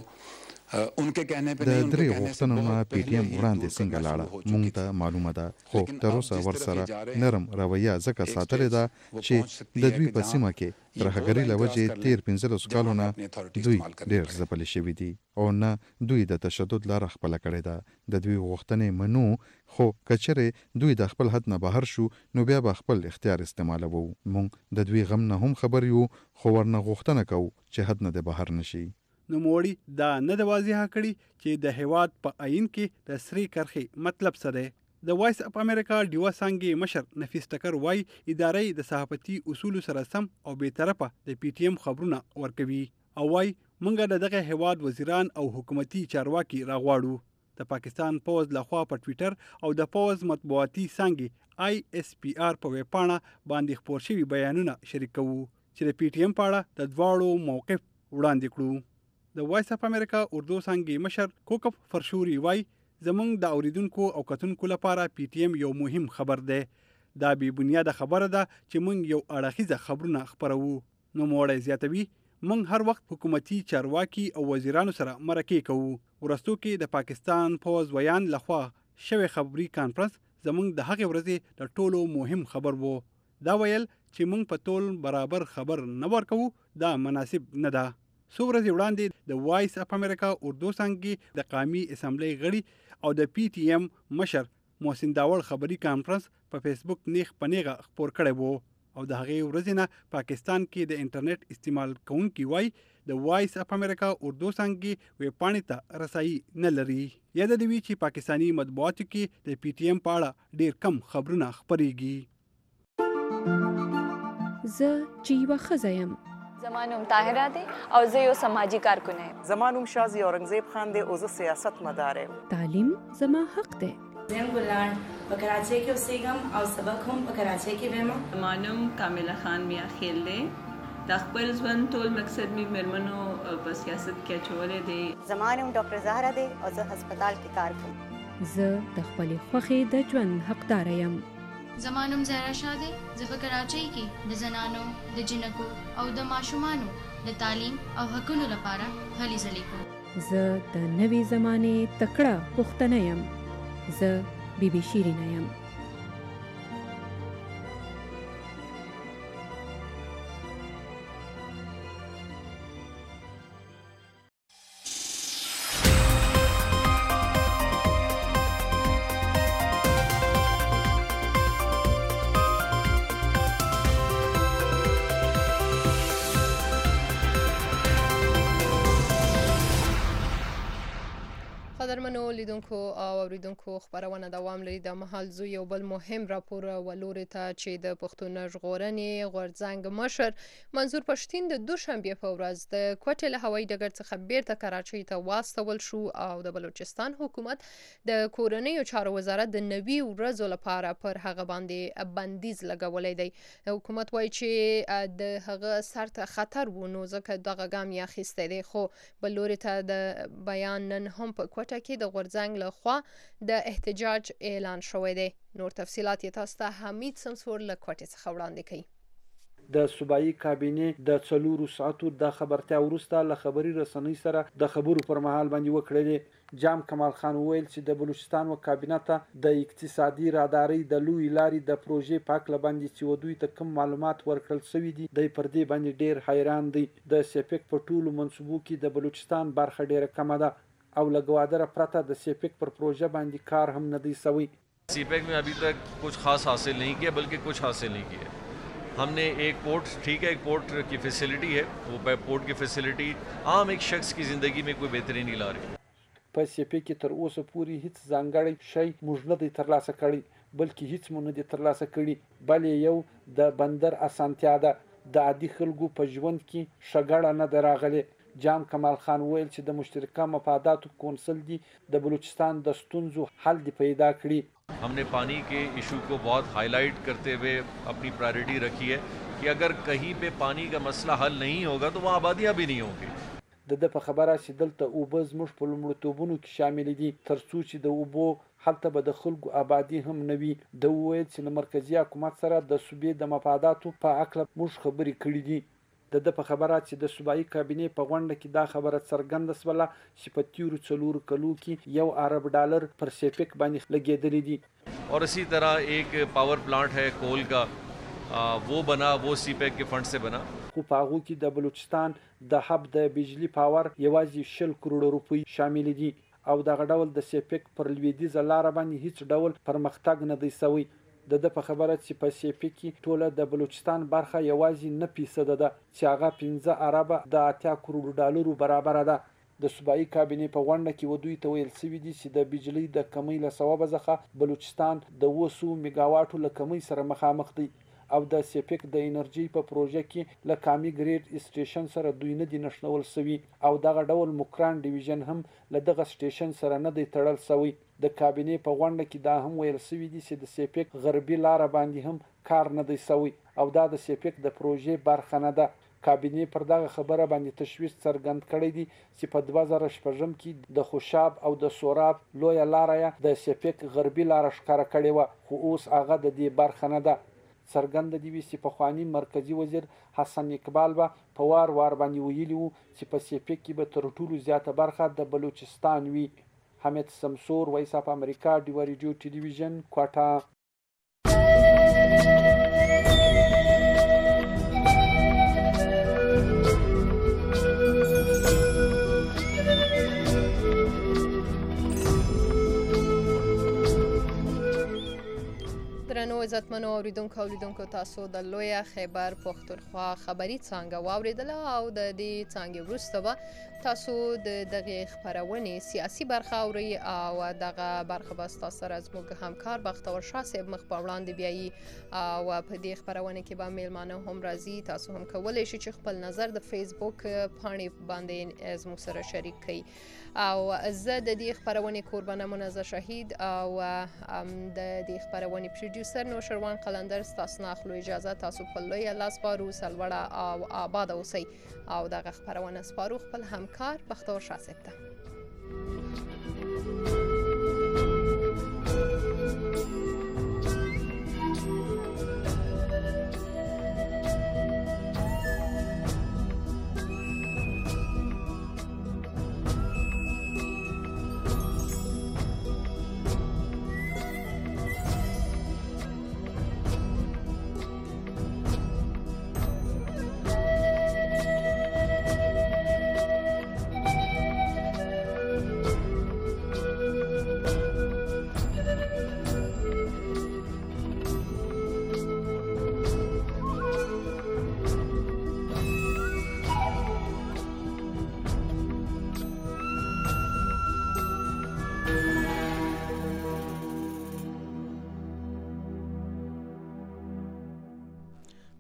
د درې غوښتنو نه پی ټی ایم وړاندې څنګه لاړه مونږ ته معلومه ده خو تر اوسه ورسره نرم رویه ځکه ساتلې ده چې د دوی په سیمه کې ترهګرۍ له وجې تیر 15 کالو نه دوی ډېر ځپلي شوي دي او نه دوی د تشدد لاره خپله کړې ده د دوی غوښتنې منو خو کچرې دوی د خپل حد نه بهر شو نو بیا به خپل اختیار استعمالوو مونږ د دوی غم نه هم خبر یو خو ورنه غوښتنه کوو چې حد نه د بهر نشي نوموړي دا نه د واضحه کړي چې د هیواد په آئین کې د سری کرخي مطلب څه دی د وایس اف امریکا ډیوا څنګه مشر نفیس ټکر وای ادارې د صحافتي اصول سره سم او به طرفه د پی ټی ایم خبرونه ورکوي او وای مونږ دغه هیواد وزیران او حکومتي چارواکي راغواړو د پاکستان پوز لخوا په ټوئیټر او د پوز مطبوعاتي څنګه آی اس پی آر په ویب پاڼه باندې خپور شوي بیانونه شریکو چې د پی ټی ایم په اړه د دواړو موقف وړاندې کړو د وایس اف امریکا اردو څنګه مشر کوکف فرشوري وای زمونږ د اوریدونکو او کتونکو لپاره پی ټی ایم یو مهم خبر دی دا بی بنیاد خبره ده چې مونږ یو اړخیزه خبرونه خبرو نو موړی زیاتوي مونږ هر وخت حکومتي چارواکي او وزیرانو سره مرکه کوو ورستو کې د پاکستان پوز ویان لخوا شوی خبري کانفرنس زمونږ د هغې ورځې د ټولو مهم خبر وو دا ویل چې مونږ په ټول برابر خبر نه ورکوو دا مناسب نه ده څو ورځې وړاندې د وایس اف امریکا اردو څنګه د قومي اسمبلی غړي او د پی ټی ایم مشر محسن داوړ خبري کانفرنس په فیسبوک نیغ پنیغه خپور کړی وو او د هغې ورځې نه پاکستان کې د انټرنیټ استعمال کوونکي وای د وایس اف امریکا اردو څنګه ویب پاڼې ته رسایي نه لري یاد دی چې پاکستانی مطبوعاتو کې د پی ټی ایم په اړه ډېر کم خبرونه خپرېږي زه چې یوه ښځه یم زما نوم طاهره دی او زه یو سماجی کارکن یم زما نوم شازي اورنګزیب خان دی او زه سیاست مدار یم تعلیم زما حق دی زم ګلان په کراچۍ کې اوسېږم او سبق هم په کراچۍ کې وایم زما نوم کامله خان میا خیل دی د خپل ژوند ټول مقصد می مرمنو په سیاست کې چولې دی زما نوم ډاکټر زهرا دی او زه هسپتال کې کار کوم زه د خپل خوښې د ژوند حقدار یم زما نوم زهرا شاه دی زه په کراچۍ کې د زنانو د جنکو او د ماشومانو د تعلیم او حقوقو لپاره هلې ځلې کوم زه د نوې زمانې تکړه پښتنه یم زه بی بی شیرینه یم قدرمنو لیدونکو او اوریدونکو خبرونه دوام لري د مهال زو یو بل مهم راپور ولوري ته چې د پښتون ژغورنې غورځنګ مشر منظور پښتين د دوشنبه په ورځ د کوټې له هوایي ډګر څخه بیرته کراچۍ ته واستول شو او د بلوچستان حکومت د کورنیو چارو وزارت د 90 ورځو لپاره پر هغه باندې بندیز لګولې دی. حکومت وایي چې د هغه سر ته خطر و نو ځکه دغه ګام یې اخیستی دی، خو بلوري ته د بیان نن هم په کوټه کې د غورځنګ له خوا د احتجاج اعلان شوی دی. نور تفصيلات یې تاسو ته حمید سمسور له کوټې څخه وړاندې کوي. د صوبایي کابینې د 4 ساعتو د خبرتیا وروسته له خبري رسنۍ سره د خبرو پر مهال باندې وکړلې. جام کمال خان ویل چې د بلوچستان و کابینه ته د اقتصادي راداري د لوی لاري د پروژې پاک لباندې چې ودوی ته کوم معلومات ورکړل شوی دي د پردې باندې ډیر حیران دي. د سیپک په ټولو منصوبو کې د بلوچستان برخه ډیره کم ده او لګوادره پرته د سیپک پر پروژه باندې کار هم نه دی شوی. سیپک में अभी तक कुछ खास हासिल नहीं किया, बल्कि कुछ हासिल नहीं किया. हमने एक पोर्ट, ठीक है, एक पोर्ट की फैसिलिटी है, वो पोर्ट की फैसिलिटी आम एक शख्स की ज़िंदगी में कोई बेहतरी नहीं ला रही. په سیپک کې تر اوسه پورې هیڅ ځانګړی شی موږ نه دی ترلاسه کړی، بلکې هیڅ مونږ نه دی ترلاسه کړی، بلې یو د بندر اسانتیا ده. د عادي خلکو په ژوند کې شګړه نه ده راغلې. جام کمال خان ویل چې د مشترکه مفاداتو کونسل دی د بلوچستان د ستونزو حل دی پیدا کړی. हमने पानी के इशू को बहुत हाईलाइट करते हुए अपनी प्रायोरिटी रखी है कि अगर कहीं पे पानी का मसला हल नहीं होगा तो वहाँ आबादियाँ भी नहीं होंगी. د په خبره چې دلته اوبه زموږ په لومړیتوبونو کې شامل دي ترڅو چې د اوبو هلته به د خلکو آبادي هم نه وي. د وویل چې له مرکزي حکومت سره د صوبې د مفاداتو په اړه موږ خبرې کړې دي. د په خبره چې د صوبایي کابینې په غونډه کې دا خبره څرګنده شوله چې په تیرو 4 کلو کې $1 ارب پر سیپک باندې لګېدلې دي. और इसी तरह एक पावर प्लांट है कोल का, वो बना, वो सीपैक के फंड से बना. خو په هغه کې د بلوچستان د حب د بجلی پاور یوازې 10 کروڑ روپۍ شامل دي او دغه ډول د سیپک پر لویدیځه لار باندې هیڅ ډول پرمختګ نه دی شوی. د په خبره چې په سیپک کې ټوله د بلوچستان برخه یوازې 9% ده چې هغه 15 ارب د 8 کروڑ برابر ده. د صوبایي کابینې په غونډه کې ودوی ته ویل شوی دي چې د بجلی د کمی له سبب ځخه بلوچستان د 200 میگاواټو له کمی سره مخامخ دی او د سیپک د انرژي په پروژه کې له کامي ګریډ سټیشن سره دوی نه دي نشنول شوی او دغه ډول مکران ډیویژن هم له دغه سټیشن سره نه دی تړل شوی. د کابینې په غونډه کې دا هم ویل شوی دي چې د سیپک غربي لار باندې هم کار نه دی شوی او دا د سیپک د پروژې برخه نه ده. کابینې پر دغه خبره باندې تشویش څرګند کړی دی چې په 2016 کې د خوشاب او د سوراب لوی لار د سیپک غربي لار ښکارا کړی و، خو اوس هغه د دې برخه نه ده. څرګند دی چې په خواني مرکزی وزیر حسن اقبال په وار باندې ویلی وو چې په سیپک کې به تر ټولو زیاته برخه د بلوچستان وي. حمید سمسور، وایس اف امریکا، ډیو ریډیو ټلویزیون، کوټه. درنو عزتمنو اوریدونکو او لیدونکو، تاسو د لویه خیبر پښتونخوا خبري څانګه واوریدله او د دې څانګې وروسته به تاسو د دغه خبرونې سیاسي برخه اورئ او دغه برخه به ستاسو سره زموږ همکار بختور شاه صاحب مخ په وړاندې بیایي او په دې خبرونه کې به میلمانه هم راځي. تاسو هم کولی شئ چې خپل نظر د فیسبوک پاڼې باندې زموږ سره شریک کړئ. او زه د دې خبرونې کوربانه منزه شهید او د دې خبرونې پروډوسر نوشروان قلندر ستاسو نه اخلو اجازه. تاسو په لویه لاس سپارو، سلوړه او آباد اوسئ او دغه خبرونه سپارو خپل همکار بختور شاه صاحب ته.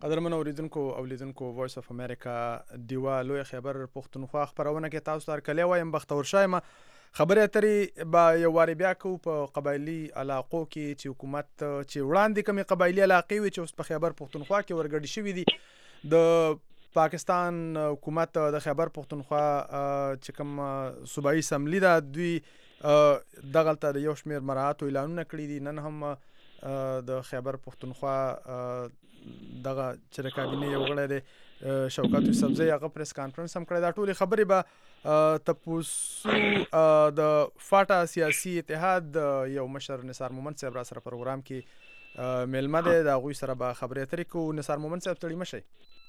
قدرمن اوریدونکو او لیدونکو وایس اف امریکا دیوا لوی خبر پښتونخوا خبرونه کې تاسو ته کله وایم بختور شایم خبره اترې با یو واری بیا کو په قبایلی علاقو کې چې حکومت چې وړاندې کومي قبایلی علاقې وي چې اوس په خبر پښتونخوا کې ورګډ شوې دي د پاکستان حکومت د خبر پښتونخوا چې کوم صوبایي اسمبلی دا دوی دغلطه د یو شمیر مراعات اعلانونه کړی دي نن هم د خبر پښتونخوا دغه چې د کابینې یو غړی دی شوکت یوسفزۍ هغه پریس کانفرنس هم کړی دا ټولې خبرې به تپوسو د فاټا سیاسي اتحاد یو مشر نثار مومند صاحب را سره پروګرام کې میلمه دی د هغوی سره به خبرې اترې کوو نثار مومند صاحب ستړي مه شئ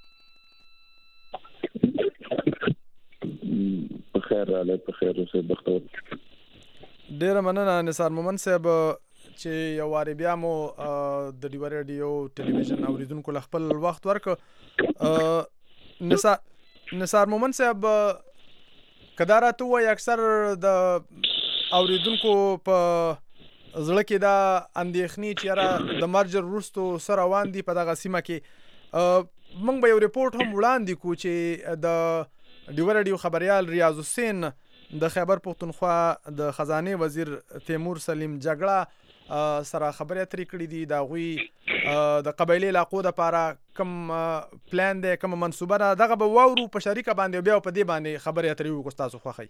بخیر راغلی بخیر اوسئ بختور ډېره مننه نثار مومند صاحب چې یو واری بیا مو د ډیوا ریډیو ټلویزیون اوریدونکو له خپل وخت ورکړ نثار مومند صاحب کدا راته وایي اکثر د اوریدونکو په زړه کې دا اندېښنې چې یاره د مرج وروستو څه روان دي په دغه سیمه کې موږ به یو ریپورټ هم وړاندې کړو چې د ډیوا ریډیو خبریال ریاض حسین د خیبر پښتونخوا د خزانه وزیر تیمور سلیم جګړه سره خبرې اترې کړې دي د هغوی د قبایلي علاقو دپاره کوم پلان دی کومه منصوبه ده دغه به واورو په شریکه باندې بیا په دې باندې خبرې اترې وکړو ستاسو خوښئ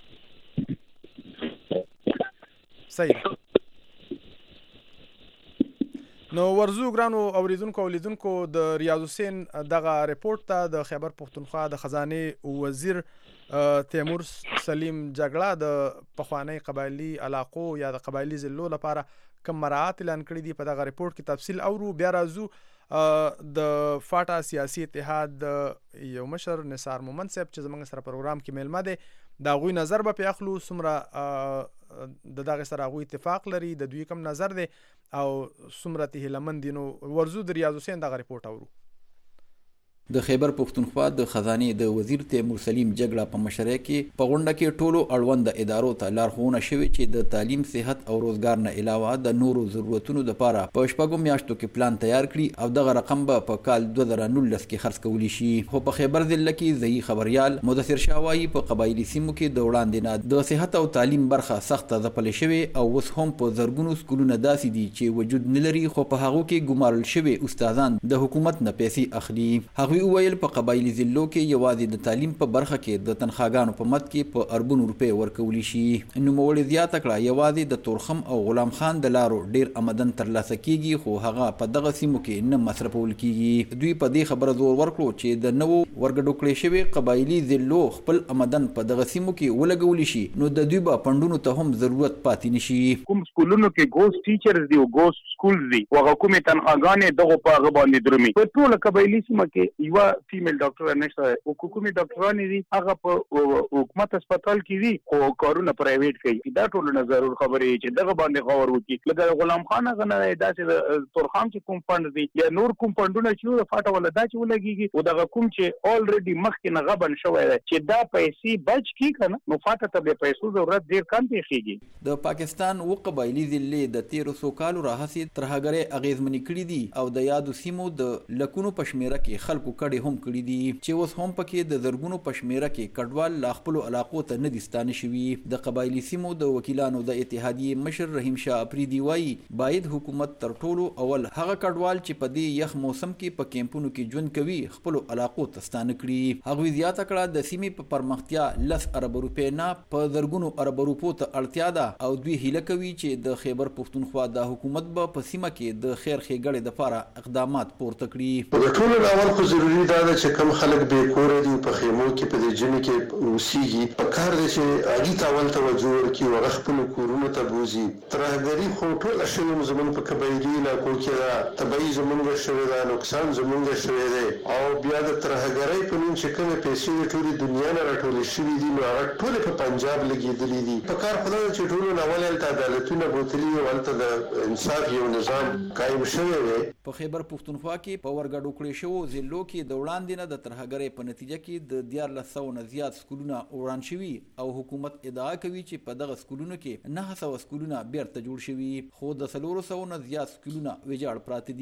صحیح نو ورزو ګرانو اوریدونکو او لیدونکو د ریاض حسین دغه ریپورټ ته د خیبر پښتونخوا د خزانه وزیر تیمور سلیم جګړه د پخوانی قبایلی علاقو یا د قبایلی ضلعو لپاره کوم مراعات اعلان کړي دي په دغه ریپورټ کې تفصیل اورو بیا راځو د فاټا سیاسي اتحاد یو مشر نثار مومند صاحب چې زموږ سره پروګرام کې میلمه دی د هغوی نظر به پې اخلو څومره د دغې سره هغوی اتفاق لري د دوی کوم نظر دی او څومره ته هیلهمند دي نو ورځو د ریاض حسین دغه ریپورټ اورو د خیبر پښتونخوا د خزانه د وزیر تیمور سلیم جګړه په مشرۍ کې په غونډه کې ټولو اړوند ادارو ته لارښوونه شوې چې د تعلیم صحت او روزګار نه علاوه د نورو ضرورتونو لپاره په شپږو میاشتو کې پلان تیار کړي او دغه رقم به په کال 2019 کې خرڅ کولی شي خو په خیبر ضلع کې ځایي خبریال مدثر شاه وایي په قبایلي سیمو کې د وړاندې نه د صحت او تعلیم برخه سخته ځپلې شوې او اوس هم په زرګونو سکولونه داسې دي چې وجود نه لري خو په هغو کې ګمارل شوي استادان د حکومت نه پیسې اخلي هغوی وویل په قبایلی ضلعو کې یوازې د تعلیم په برخه کې د تنخواګانو په مد کې په اربونو روپۍ ورکولی شي نوموړي زیاته کړه یوازې د تورخم او غلام خان د لارو ډیر آمدن ترلاسه کیږي خو هغه په دغه سیمو کې نه مصرفول کیږي دوی په دې خبره زور ورکړو چې د نوو ورګډو کړې شوي قبایلی ضلعو خپل آمدن په دغه سیمو کې ولګولی شي نو د دوی به پندونو ته هم ضرورت پاتې نشي کوم سکولونو کې ګوست ټیچرز دی او ګوست سکولز دی او حکومت تنخواګانې دغه په هغه باندې درومي په ټول قبایلی سیمه کې یو فیمیل ډاکټر نشته او حکومي ډاکټران دي هغه په حکومت هسپتال کې دي خو کارونه پرایویټ کوي دا ټول نه ضرور خبرې چې دغه باندې غور وکړي لکه غلام خان هغه نه داسې تورخم چې کوم فند دي یا نور کوم فندونه چې فاټه ولا دا چې ولګيږي او دغه کوم چې الریډي مخکې نه غبن شوی دی چې دا پیسې بچ کی کنه نو فاټه ته به پیسو ضرورت ډیر کم پیږي د پاکستان و قبایلی ضلع د 1300 کالو راهسي ترهګره اغیزمنې کړې دي او د یادو سیمو د لکونو پشمیره کې خلکو کډې هم کړې دي چې اوس هم پکې د زرګونو پشمیره کې کډوال لا خپل علاقو ته نه دي ستانه شوي د قبایلی سیمو د وکیلانو د اتحادیې مشر رحیم شاه افریدي وایي باید حکومت تر ټولو اول هغه کډوال چې په دې یخ موسم کې په کیمپونو کې ژوند کوي خپل علاقو ته ستانه کړي هغوی زیاته کړه د سیمې په پرمختیا 10 ارب روپۍ نه په زرګونو ارب روپو ته اړتیا ده او دوی هیله کوي چې د خیبر پښتونخوا د حکومت به په سیمه کې د خیر ښېګړې لپاره اقدامات پورته کړي د ټولو اول خو ضروري ده چې کوم خلک به کور دي په خیمو کې په دې جمع کې اوسېږي په کار دي چې اړي تاول توجه ورکړي او خپل کورونو ته بوزي ترهګری خو ټول شنو زمون په قبایلی علاقو کې دا تبعی زمونږ شوی دا نقصان زمونږ شوی دی او بیا د ترهګری په نوم چې کومه پیسې د ټولې دنیا نه راټولې شوې دي نو هغه ټول په پنجاب لګېدلې دي په کار خدای چې ټول اول هلته عدالتونه بوتلي او هلته د انصاف یو نظام قایم شوی دی په خیبر پښتونخوا کې په ورګډو کړې شوو ضلعو کې د وړاندې نه د ترهګرۍ په نتیجه کې د 1400 نه زیات سکولونه وران شوي او حکومت ادعا کوي چې په دغه سکولونو کې 900 سکولونه بیرته جوړ شوي خو د 400 نه زیات سکولونه ویجاړ پراته دي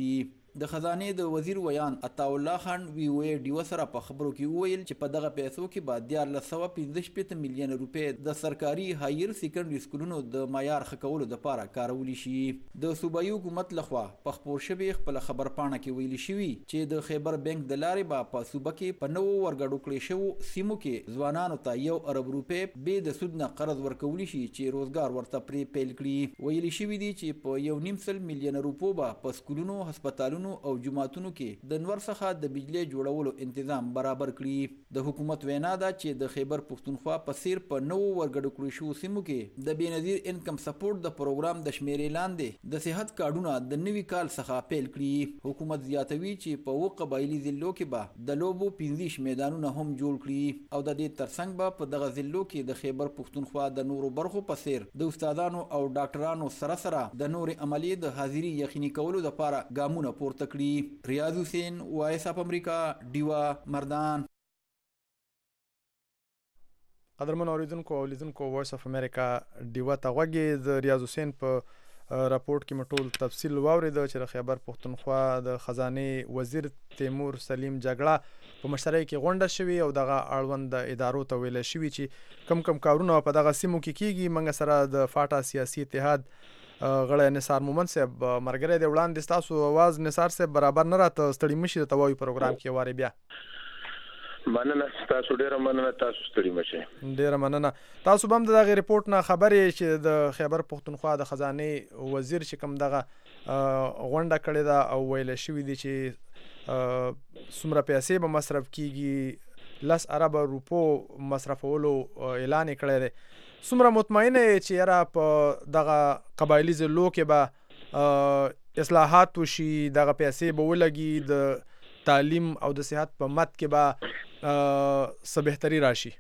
د خزانه د وزیر ویان عطا الله خان وی ډیو سره په خبرو کې وویل چې په دغه پیسو کې بعد 1415 میلیون روپۍ د سرکاري هایر سیکنډري سکولونو د معیار ښه کولو لپاره کارول شي. د صوبایي حکومت لخوا په خبر شوی خپل خبر پاڼه کې ویل شوی چې د خیبر بانک د لارې به په صوبه کې په نوو ورګړو کړی شو سیمو کې ځوانانو ته 1 ارب روپۍ به د سود نه قرض ورکول شي چې روزګار ورته پرې پیل کړي. ویل شوی دی چې په 1.5 میلیون روپۍ به په سکولونو هسپتالونو او جماعتونو کې د نور څخه د بجلی جوړولو تنظیم برابر کړي. د حکومت وینا ده چې د خیبر پښتونخوا په سیر په نوو ورګړو کړی شو سیمو کې د بېنظیر انکم سپورټ د پروګرام د شمیرې لاندې د صحت کارډونه د نوي کال څخه پیل کړي. حکومت زیاتوي چې په قبایلی ضلعو کې به د لوبو 15 میدانونه هم جوړ کړي او د دې ترڅنګ به په دغه ضلعو کې د خیبر پښتونخوا د نورو برخو په سیر د استادانو او ډاکټرانو سره د نور عملی د حاضری یقیني کولو لپاره ګامونه پورته کړي. ریاض حسین وایس اپ امریکا ډیوا مردان. قدرمن اوریدونکو او لیدونکو وایس اف امریکا ډیوا ته غوږی. د ریاض حسین په راپورټ کې مټول تفصیل واورید چې د خیبر پښتونخوا د خزانه وزیر تیمور سلیم جګړه په مشترک کې غونډه شوی او دغه اړوند ادارو ته ویل شوی چې کم کارونه په دغه سیمو کې کیږي. منګ سره د فاټا سیاسي اتحاد غړی نثار مومن صاحب مرګره د وړاندې تاسو आवाज نثار صاحب برابر نه راته ستړي مشي ته وایي پروګرام کې واره بیا مننه تاسو ډیره مننه تاسو ستړي مشي ډیره مننه. تاسو هم دغه ریپورت نه خبرې چې د خیبر پښتونخوا د خزانه وزیر چې کوم دغه غونډه کړې ده او ویل شوی دی چې څومره پیسې به مصرف کیږي 10 ارب روپو مصرفولو اعلان کړی دی. څومره مطمئنه چې یاره په دغه قبایلی ضلعو کې به اصلاحات وشي دغه پیسې به ولګي د تعلیم او د صحت په مد کې به څه بهتري راشي؟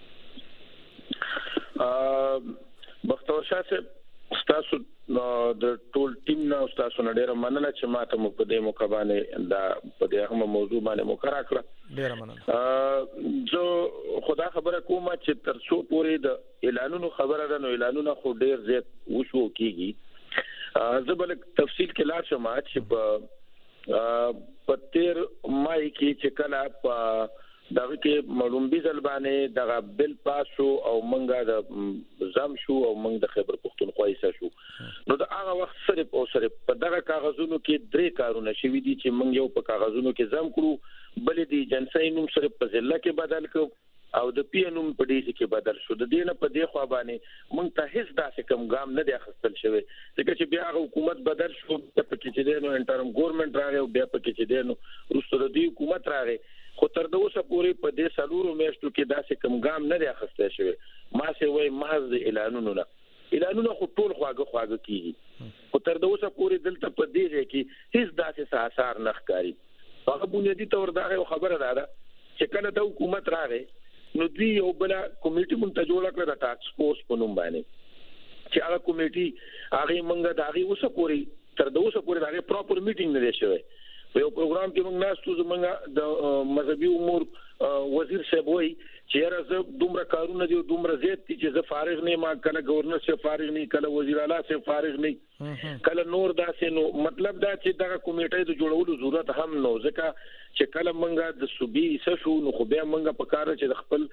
بختور شاه صاحب تاسو د ټول ټیم نه تاسو نه ډیره مننه چې ماته مو په دې موقع باندې دا په دې هم موضوع باندې مقرره کړه. ډیره مننه. زه خدا خبره کوم چې تر څو پورې د اعلانونو خبره ده نو اعلانونه خو ډیر زیات وشو کیږي. زه بل تفصیل کې لا شم چې په 13 مای کې چې کله په دغه کې مړومبي ځل باندې دغه بل پاس شو او منګه د زم شو او منګ د خیبر پښتونخوا حصہ شو. نو دا هغه وخت صرف په دغه کاغذونو کې 3 کارونه شوي دي چې منګ یو په کاغذونو کې زم کړو، بل دی جنسي نوم صرف په ضلع کې بدل کړو او د پی نوم په ډیسي کې بدل شو. د دې نه په دې خوا باندې منګ ته هیڅ داسې کم ګام نه دی اخیستل شوی ځکه چې بیا حکومت بدل شو په کې چې دینو انټرم ګورنمنت راغی او بیا په کې چې دینو وروسته د دې حکومت راغی خو تر اوسه پورې په دې سلورو میاشتو کې داسې کم ګام نه دی اخیستل شوی. ما سه وای محض اعلانونه خو ټول خواږه کیږي خو تر اوسه پورې دلته په دې ځای کې هیڅ داسې اثر نه ښکاري. هغه بنیادی تور دا خبره ده چې کله د حکومت راغی نو دوی یو بل کمیټه مونږ ته جوړ کړه د ټاکس فورس په نوم باندې چې هغه کمیټه هغه مونږ د هغه اوسه پورې تر اوسه پورې هغه پراپر میټینګ نه دی شوی. په یو پروګرام کې موږ ناستو زمونږ د مذهبي امور وزیر صاحب وایي چې راځه دومره کارونه دي دومره زیات دي چې زه فارغ نه ما کله گورنر صاحب فارغ نه کله وزیر اعلی صاحب فارغ نه کله نور داسې نو مطلب دا چې دا کمیټه د جوړولو ضرورت هم نو ځکه چې کله موږ د صوبې سشو نو خو بیا موږ په کار چې د خپل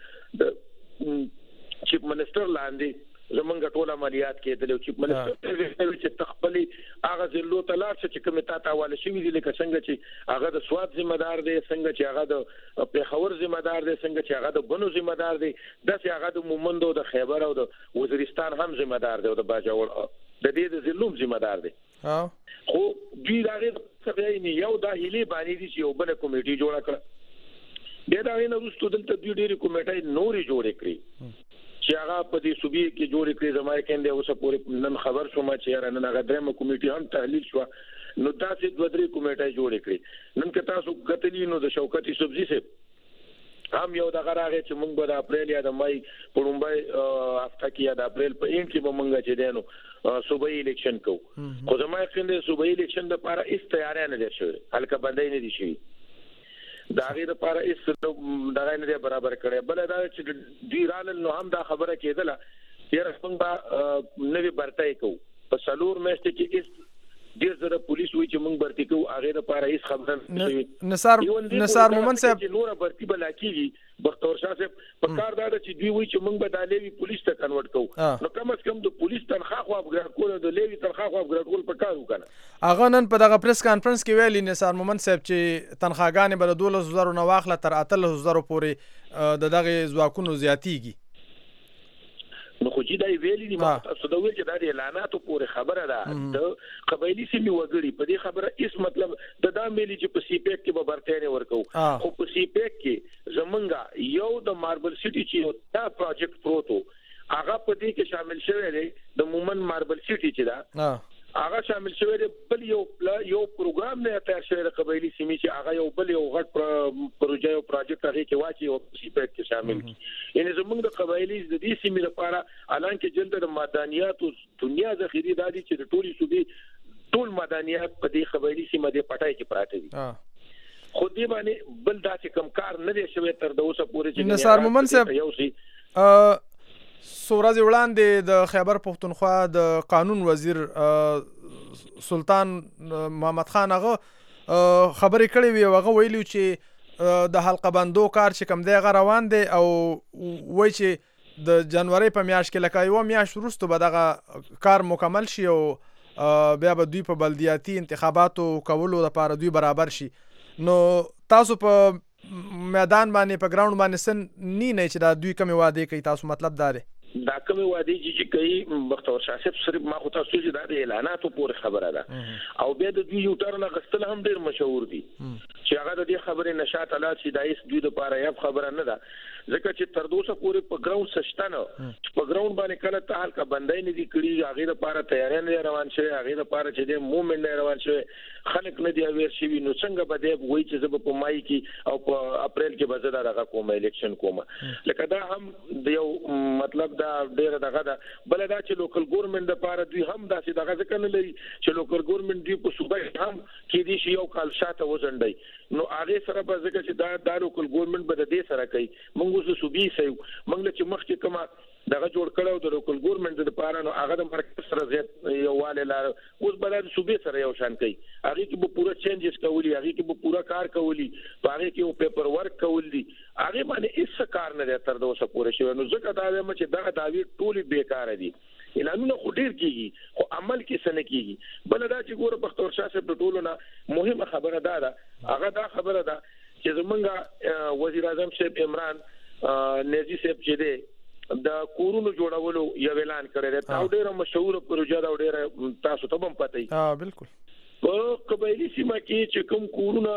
د چیف منسٹر لاندې زمونږ ټول عملیات کېدل او چیف منسٹر چې تخپلي هغه ضلعو ته لاړ چې کمیټه ته حواله شوی دي لکه څنګه چې هغه د سواد ذمہ دار دی څنګه چې هغه د پیښور ذمہ دار دی څنګه چې هغه د بنو ذمہ دار دی داسې هغه د مومندو د خیبر او د وزیرستان هم ذمہ دار دی او د باجوړ د دې د ضلعو ذمہ دار دی. خو دوی دغه څه نه یو د هلي باندې دي چې یو بل کمیټه جوړه کړه بیا دا نه وروسته دلته دوی ډېری کمیټه نوري جوړې کړې چې هغه په دې صوبې کې جوړ کړی زمای کېنده اوسه پورې نن خبر شوم چې نن هغه درېمه کمیټه هم تحلیل شو نو تاسو د ودرې کمیټه جوړ کړی نن که تاسو کتلی نو د شوکت یوسفزي صاحب هم یو دغه راغی چې موږ د اپریل یا د مای په لومړی هفته کې یا د اپریل په اند کې به موږ چې دینو صوبایي الیکشن کوو خو زمای کېنده صوبایي الیکشن لپاره هیڅ تیاری نه لري شوی هلکه باندې نه دي شوی دا غیر لپاره هیڅ دغه نه برابر کړي بل دا چې دوی رال نو هم دا خبره کېدله چې رسمنګ با نوې برتای کو په سلور میاشتې کې ډیر زره پولیس وی چې موږ برتی کوو هغه لپاره هیڅ خبره نه نثار مومن صاحب نور برتی بلا کیږي بختور شاه صاحب په کار دا چې دوی وی چې موږ به د لیوی پولیس ته کنورټ کوو نو کم از کم د پولیس تنخواه خو اپګریډ کول د لیوی تنخواه خو اپګریډ کول په کار وکنه هغه نن په دغه پریس کانفرنس کې ویلي نثار مومن صاحب چې تنخواګانې به 12,000 نه واخله تر 18,000 پورې د دغه ځواکونو زیاتیږي نو خو چې دا ویلي دي ما تاسو دا ویل چې دا د اعلاناتو پورې خبره ده د قبایلی سیمې وګړي په دې خبره هیڅ مطلب د دا ملي چې په سی پیک کې به برتانیا ورکو خو په سی پیک کې زمونږه یو د ماربل سټي چې دا پروجیکټ پروتو هغه په دې کې شامل شوی دی د مومن ماربل سټي چې دا هغه شامل شوی دی بل یو پروګرام نه تیار شوی د قبایلی سیمې چې هغه یو بل یو غټ پروژه او پروجیکټ هغه کې واچي او سی پیک کې شامل کی یعنی زمونږ د قبایلی د دې سیمې لپاره الان کې جلد د معدنیات او دنیا ذخیره دادي چې د ټولي صوبې ټول معدنیات په دې قبایلی سیمه د پټای کې پراته دي خو دې باندې بل داسې کم کار نه دی شوی تر د اوسه پورې چې نثار مومن صاحب سورز وړاندې د خیبر پختونخوا د قانون وزیر سلطان محمد خان هغه خبرې کړې وي هغه ویلو چې د حلقه بندو کار چې کوم دی هغه روان دی او وایي چې د جنوري په میاشت کې لکه یوه میاشت وروسته به دغه کار مکمل شي او بیا به دوی په بلدیاتي انتخاباتو کولو لپاره دوی برابر شي نو تاسو په میدان باندې په ګراوند باندې سن نه چې دا دوی کومه وعده کوي تاسو مطلب دا دی دا کومه وعده چې کوي بختور شاه صاحب صرف ما خو تاسو چې دا د اعلاناتو پورې خبره ده او بیا د دوی یو ټرن غستل هم ډیر مشهور دي چې هغه د دې خبرې نشات اله چې دایس دوی لپاره یو خبره نه ده ځکه چې تر دوسه پورې په ګراوند سشتنه په ګراوند باندې کله تعال کا بندای نه دي کړی هغه لپاره تیاری نه روان شوی هغه لپاره چې د موومېنټ نه روان شوی خلک نه دی اویر شوی نو څنګه به دی وایي چې زه په مای کې او په اپریل کې به زه دغه کوم الیکشن کوم لکه دا هم د یو مطلب دا ډیر دغه دا بل دا چې لوکل ګورنمنت لپاره دوی هم داسې دغه ځکه نه لري چې لوکل ګورنمنت دوی په صوبه هم کې دي شي یو کال شاته وزنډي نو هغه سره به ځکه چې دا لوکل ګورنمنت به د دې سره کوي موږ اوس صوبې سيو موږ چې مخکې کومه دغه جوړ کړو د لوکل ګورنمنت لپاره نو هغه د مرکز سره زیات یو واله لار اوس بل د صوبې سره یو شان کوي هغه کې به پوره چینجز کولی هغه کې به پوره کار کولی هغه کې یو پیپر ورک کولی هغه باندې هیڅ کار نه تر اوسه پوره شوی نو ځکه دا وایم چې دغه داوی ټولي بیکاره دي اعلانونه خو ډیر کیږي خو عمل کې څه نه کیږي بل دا چې ګوره بختور شاه صاحب د ټولو نه مهمه خبره ده هغه دا خبره ده چې زمونږ وزیر اعظم صاحب عمران نېزي صاحب چې دی د کورونو جوړولو یو اعلان کړی دی دا ډیره مشهور پروژه ده ډیره تاسو ته هم پته ها بالکل په قبایلی سیمه کې چې کوم کورونه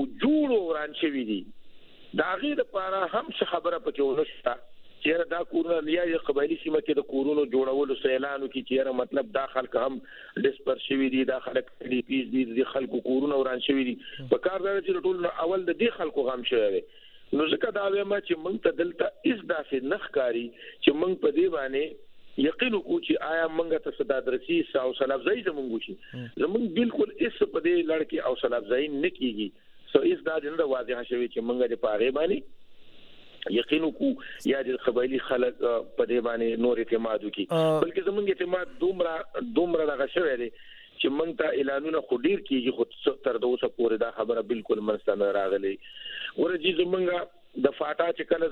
جوړ وران شوي دي دا غیر لپاره هم څه خبره پکې ونشته چې دا کورونه یا قبایلی سیمه کې د کورونو جوړولو اعلان وکړي چې مطلب دا خلک هم ډیسپر شوي دي دا خلک ډي پیس دي د خلکو کورونه وران شوي دي په کار دا چې ټول اول د دې خلکو غم شوی دی نو ځکه دا وایم چې موږ ته دلته هیڅ داسې نخکاری چې موږ په دې باندې یقین وکړو چې آیا موږ ته صدا درسي او سلافزای زموږ شي زموږ بالکل هیڅ په دې لړ کې او سلافزای نه کیږي سو هیڅ دا نه واضح شوی چې موږ د پاره باندې یقین وکړو یا د قبایلی خلک په دې باندې نور اعتماد وکړي بلکې زموږ اعتماد دومره دغه شوی دی چې موږ ته اعلانونه خو ډیر کیږي خو تر اوسه پورې دا خبره بالکل منځ نه راغلي ورجی زمونږه د فاټا چې کله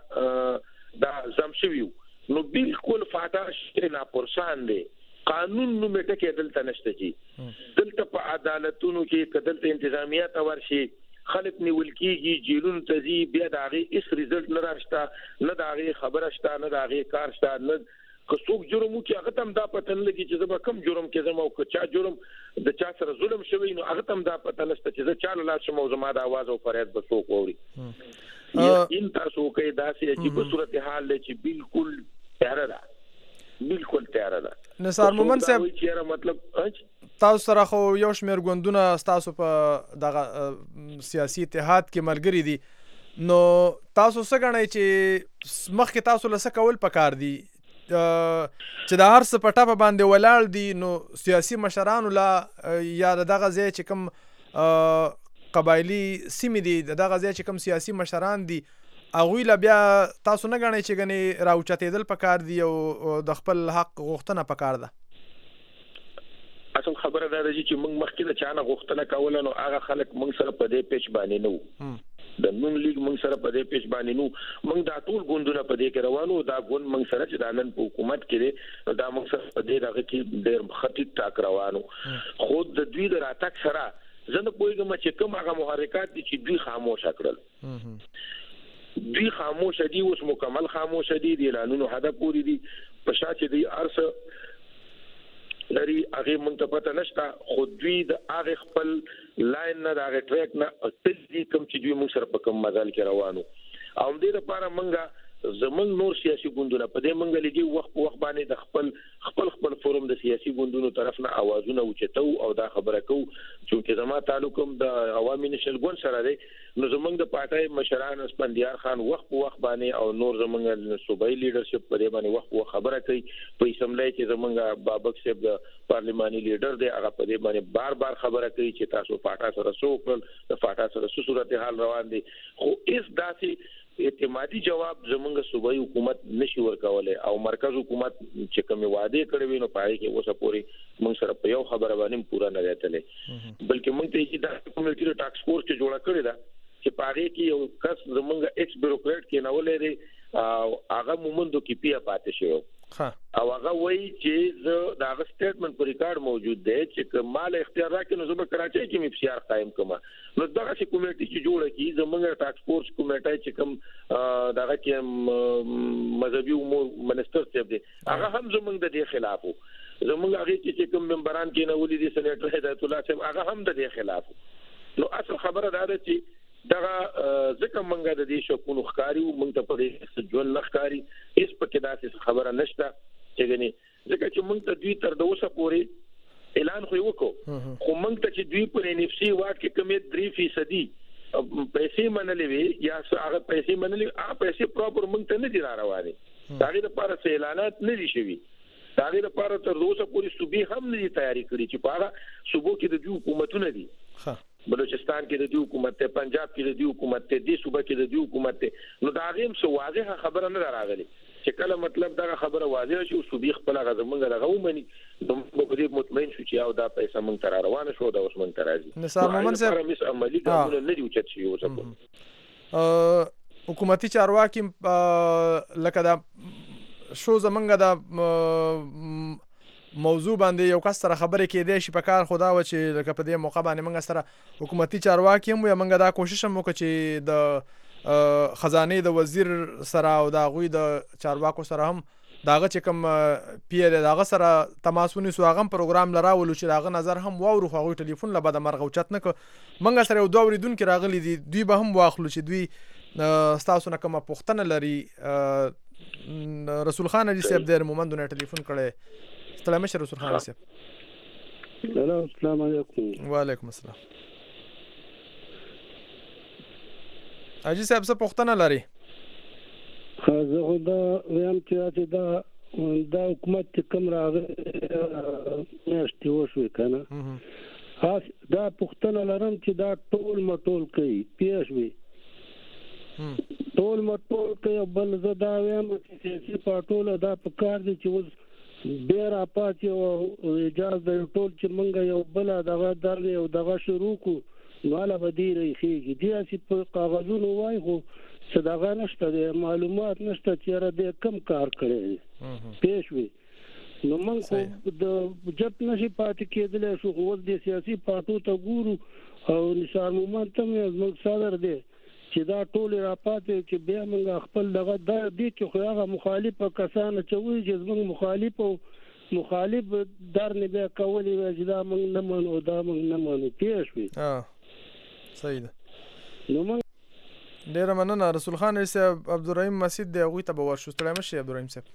زمونږه دا زمشویو نو بالکل فاټا شته نه پرسان دي قانون نو مټه کې دلته نشته کی دلته په عدالتونو کې کدلته انتظامیه تور شي خلک نیول کیږي جیلون تزي بیا داغي اس ریزلټ نه راشته نه داغي خبره شته نه داغي کار شته نه که څوک جرم وکړي هغه تم دا پته نه لګي چې زما کم جرم کې زما او که چا جرم د چا سره ظلم شوی نو هغه تم دا پته نشته چې زه چاله لا شم او زما د आवाज او فریاد به څوک اوري ان تاسو کې داسې عجیب صورتحال دی چې بالکل تیاره ده بالکل تیاره ده نثار مومن صاحب چې مطلب تاسو سره خو یو شمېر ګوندونه تاسو په دغه سیاسي اتحاد کې ملګري دي نو تاسو څه غواړئ چې مخکې تاسو لسه کول پکار دي چې د هر څه په ټاپه باندې ولاړ دي نو سیاسي مشرانو لا یا دغه ځای چې کوم قبایلی سیمې دي دغه ځای چې کوم سیاسي مشران دي هغوی لا بیا تاسو نه غواړئ چې ګنې راوچتېدل پکار دي او د خپل حق غوښتنه پکار ده قسم خبره ده چې موږ مخکې د چانه غوښتنه کوله نو هغه خلک موږ سره په دې پیچ باندې نه وو د نون لیگ موږ سره په دې پیچ باندې نو موږ دا ټول ګوندونه په دې کې روانو دا ګوند موږ سره چې د نن په حکومت کې دا موږ سره په دې دغه کې ډېر خطي ټاک روانو خو د دوی د راتګ سره زه نه پوهیږم چې کوم هغه محرکات دي چې دوی خاموش کړل دوی خاموش دي اوس مکمل خاموش دي د اعلانونو هدف پوری دي په شاته دي ارسه لري هغه مونږ ته پته نشته خو دوی د هغه خپل لاین نه د هغه ټریک نه تلدي کوم چې دوی مونږ سره په کوم مزال کې روانو او دې لپاره مونږه زمونږ نور سیاسي ګوندونه په دې مونږ لګي وخت په وخت باندې د خپل فورم د سیاسي ګوندونو طرف نه اوازونه اوچتو او دا خبره کو چې زما تعلق هم د عوامي نشل ګوند سره دی نو زمونږ د پارټای مشران اسپندیار خان وخت په وخت باندې او نور زمونږ صوبایي لیډرشپ په دې باندې وخت په خبره کوي په اسمبلی کې زمونږ بابک صاحب د پارلماني لیډر دی هغه په دې باندې بار خبره کوي چې تاسو پاټا سره سوکل د پاټا سره صورتحال روان دي خو اس داسي اعتمادي جواب زمونږ صوبایي حکومت نشي ورکولای او مرکز حکومت چې کوم وعده کړی وي نو پای کې اوسه پوری موږ سره په یو خبره باندې پورا نه راځتلې بلکې موږ ته چې د کمیونټي ټاکس فورس چې جوړه کړی دا چې پاره کې یو کس زمونږ ایکس بیوروکرات کې نه ولې دی او هغه مومندو کې پیا پاتې شو او هغه وایي چې زه دا سټیټمنټ په ریکارډ موجود دی چې کمال اختیار راکې نو زه به کراچۍ کې مې فشار قائم کوم نو دا چې کمیټي چې جوړه کی زمونږ ټاکس فورس کمیټه چې کوم دغه کې مذهبي امور منسٹر څه دی هغه هم زمونږ د دې خلاف وو زمونږ هغه چې کوم ممبران کې نه ولې دي سېنیټر هدایت الله صاحب هغه هم د دې خلاف نو اصل خبره دا ده چې دغه ځکه مونږه د دې شکونو ښکاری مونږ ته په دې ځول لخکاری هیڅ پکې داسې خبره نشته چې غني ځکه چې مونږ ته دوی تر دوسه پورې اعلان خو وکړو خو مونږ ته چې دوی په ان اف سي واټ کې کمې 3% پیسې منلې وي یا هغه پیسې منلې هغه پیسې پراپر مونږ ته نه دي راوړې دا غي لپاره اعلانات نه دي شوي دا غي لپاره تر دوسه پورې صوبې هم نه دي تیاری کړې چې په هغه صوبو کې د دوی حکومتونه دي بلوچستان کې د دې حکومت ته پنجاب کې د دې حکومت ته دې صوبه کې د دې حکومت ته نو دا غیم سو واضحه خبره نه راغلي چې کله مطلب دا خبره واضحه شي او صوبې خپل غزمنګ راغو مني نو په دې مطمئن شو چې او دا پیسې مونږ تر روانه شو دا اوس مونږ تر راځي نثار مومن صاحب مس عملی ګامونه نه دی اوچت شي اوس حکومتي چارواکي لکه دا شو زمنګ دا موضوع باندې یو کس سره خبرې کېدې شي په کار خدا و چې لکه په دې موقع باندې موږ سره حکومتي چارواکي هم یا موږ دا کوشش هم وکړو چې د خزانه د وزیر سره او د غوی د چارواکو سره هم داغه چې کوم پی ال داغه سره تماسونی سو هغه پروګرام لراولو چې داغه نظر هم واورو خو ټلیفون له بده مرغه اوچت نه ک موږ سره یو دوه ورېدون کې راغلي دي دوی به هم واخلو چې دوی تاسو نه کومه پوښتنه لري رسول خان علي صاحب د مومندونه ټلیفون کړي السلام علیکم رسول خان صاحب السلام علیکم وعلیکم السلام اجي صاحب څه پوښتنه لري زه خدا ویم چې دا حکومت کوم راغی نشته وشو کنه دا پوښتنه لرم چې دا ټول مټول کوي پیښوي ټول مټول کوي بل زه دا ویم چې سیاسي پټول دا په کار دي چې ډیر اپاچي او اجازه د ټول چې مونږ یو بل دغه درغه او دغه شروع کو نو لا بدیره خيږي دي چې په کاغذونو وای خو صداغه نشته معلومات نشته چې را دې کم کار کړي پېښوي نو مونږ د جب نشي پاتې کېدل شو خو د سیاسي پارټو ته ګورو او نثار مومن ته موږ صدر دی چې دا ټول راپاتې چې بیا موږ خپل دغه د دې کې خو هغه مخالفه کسان چې وایي چې موږ مخالف او مخالف در نه بیا کولی چې دا موږ نه منو دا موږ نه منو پیښوي صحیح ده نو موږ ډیر مننه رسول خان صاحب عبدالرحیم مسجد دی هغه ته به ورشو ستړی مشي عبدالرحیم صاحب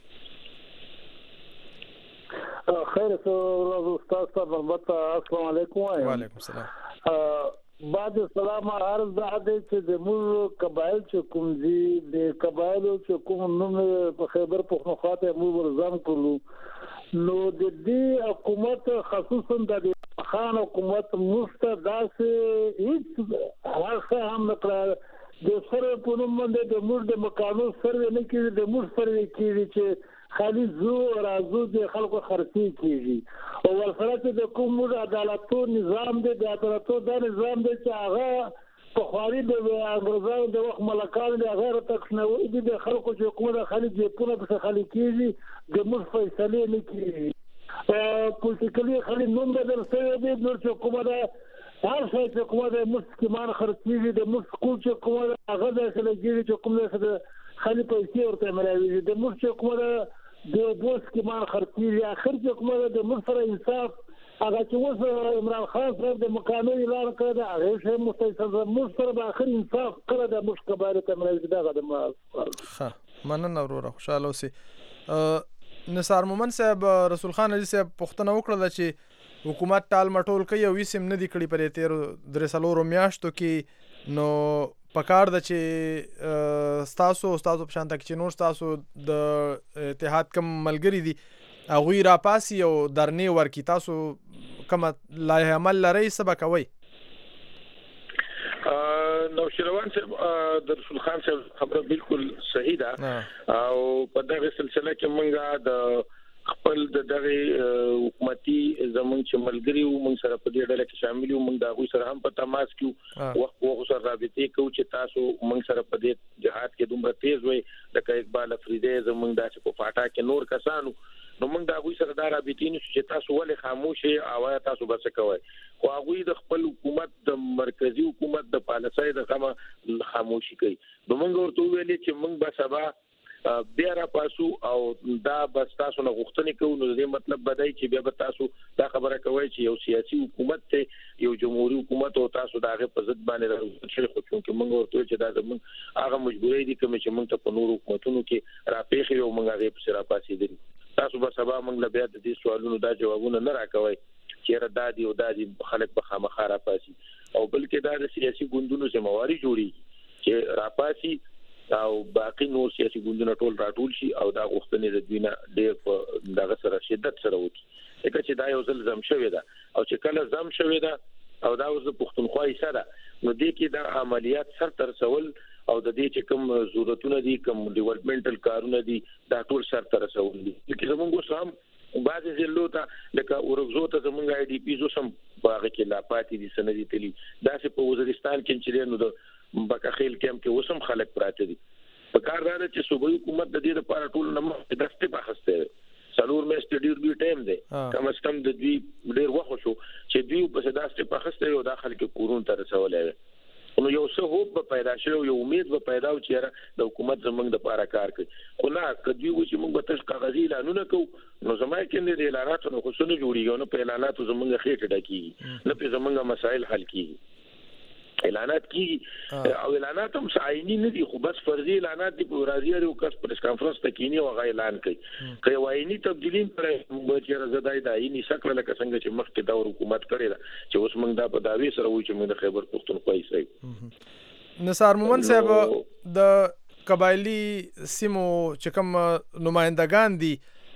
خیر سو استاد صاحب السلام علیکم وعلیکم السلام بعد سلام عرض ده چې د موږ قبایل چې کوم دي د قبایلو چې کوم نوم په خیبر پختونخوا ته موږ ورځم کړو نو د دې حکومت خصوصا د خان حکومت مست داسې هیڅ هغه هم نکړه د سره په نوم باندې د موږ د مکانو سره نه کېږي د موږ سره کېږي چې خالي زو راځو د خلکو خرڅي کیږي او ورسره د کوم عدالتو نظام دی د عدالتو د نظام دی چې هغه په خواري د انګريزانو د وخت ملکان د غیر تکنوي د خلکو چې حکومت خالي جيبونه په خالي کیږي د مش فیصله نه کیږي پولیټیکلی خالي نوم بدل شوی دی نور چې حکومت هر څه چې حکومت مسلمان خرڅي د مسکول چې حکومت هغه د سلګي چې حکومت د خالي پیسې ورته مراوي د مش چې حکومت د بوس کې مان خرڅي اخر چې حکومت د مصر انصاف هغه چې اوس عمران خان صاحب د مقامي اعلان کړ دا هغه شی مستقل مصر د اخر انصاف کړ د مشکبار ته مراجعه دا غواړم مننه وروره خوشاله اوسئ نثار مومن صاحب رسول خان علي صاحب پوښتنه وکړه چې حکومت ټال مټول کوي او وسم نه دی کړی پرې 13 میاشتو کې نو پکار د چې تاسو په شان تک چې نور تاسو د اتحاد کم ملګری دي هغه را پاسي او درنې ورکی تاسو کوم لایحه عمل لري سبق کوي نو شروان صاحب د رسول خان صاحب خبره بالکل صحیح ده او په دغه سلسله کې موږ د خپل دغه حکومتي زمون چې ملګری وو موږ سره په دې ډله کې شامل یو موږ د هغه سره هم په تماس کې وخت سره رابطه کوو چې تاسو موږ سره په دې جهاد کې دومره تیز وي لکه اقبال افریدی زمونږ د په فاټا کې نور کسانو نو موږ د هغه سره دا رابطه نشو چې تاسو ولې خاموش او تاسو بس کوئ خو هغه د خپل حکومت د مرکزی حکومت د پالیسۍ د کومه خاموشي کوي نو موږ ورته ویلې چې موږ به سبا بیا را پاسو او دا بس تاسو نه غوښتنې کوو نو دې مطلب بدای چې بیا به تاسو دا خبره کوي چې یو سیاسي حکومت ته یو جمهوریت حکومت او تاسو دا غي په ضد باندې راوځي خو چې موږ ورته چې دا زموږ هغه مجبورې دي کوم چې موږ ته په نور حکومتونو کې راپېخي او موږ هغه په سره پاسې دي تاسو به سبا موږ له بیا د دې سوالونو دا جوابونه نه راکوي چې را دادي او دادي خلک به خامخا را پاسي او بلکې دا د سیاسي ګوندونو ذمہواری جوړي چې را پاسي او باقي نور سیاسي ګوندونه ټول راټول شي او دا غوښتنې د دوی نه ډېر په دغه سره شدت سره وکړي ځکه چې دا یو ځل زم شوی ده او چې کله زم شوی ده او دا اوس د پښتونخوا حصہ ده نو دې کې د عملیات سر تر سوال او د دې چې کوم ضرورتونه دي کوم ډیولپمنټل کارونه دي دا ټول سر تر سوال دي چې زموږ سم بعضې ضلعو ته لکه اورګزو ته زموږ آی ډي پیز هم په هغه کې لا پاتې دي سندي تلي داسې په وزیرستان کې چې نو د بکخیل کېم کې اوسم خلک پراته دي په کار دا چې صوبایي حکومت د دې لپاره ټول نه دسته پخسته سلور مېست ډیر ټایم دی کم از کم د دوی ډیر وخت شو چې دوی په داسته پخسته یو داخل کې کورون تر رسولې نو یو څه هوب به پیدا شي یو امید به پیدا و چې د حکومت زمنګ د لپاره کار کوي خو نه کدی و چې موږ به تاسو کاغذي اعلانونه کوو نو زمای کې د اعلاناتو نو خصوصي جوړیږي نو په اعلاناتو زمنګ خېټه ډکیږي نه په زمنګ مسائل حل کیږي اعلانات کی او اعلانات هم عیني نه دي خو بس فرضي اعلانات دي په راځي او کس پریس کانفرنس ته کینی او غا اعلان کوي کوي وایي تبدیلی پر چې زداي د عیني شکل لکه څنګه چې مخکې دور حکومت کړی دا چې اوس موږ دا په داوی سره وایو چې موږ د خیبر پښتونخوا یې نثار مومن صاحب د قبایلی سیمو چې کوم نمائندگان دي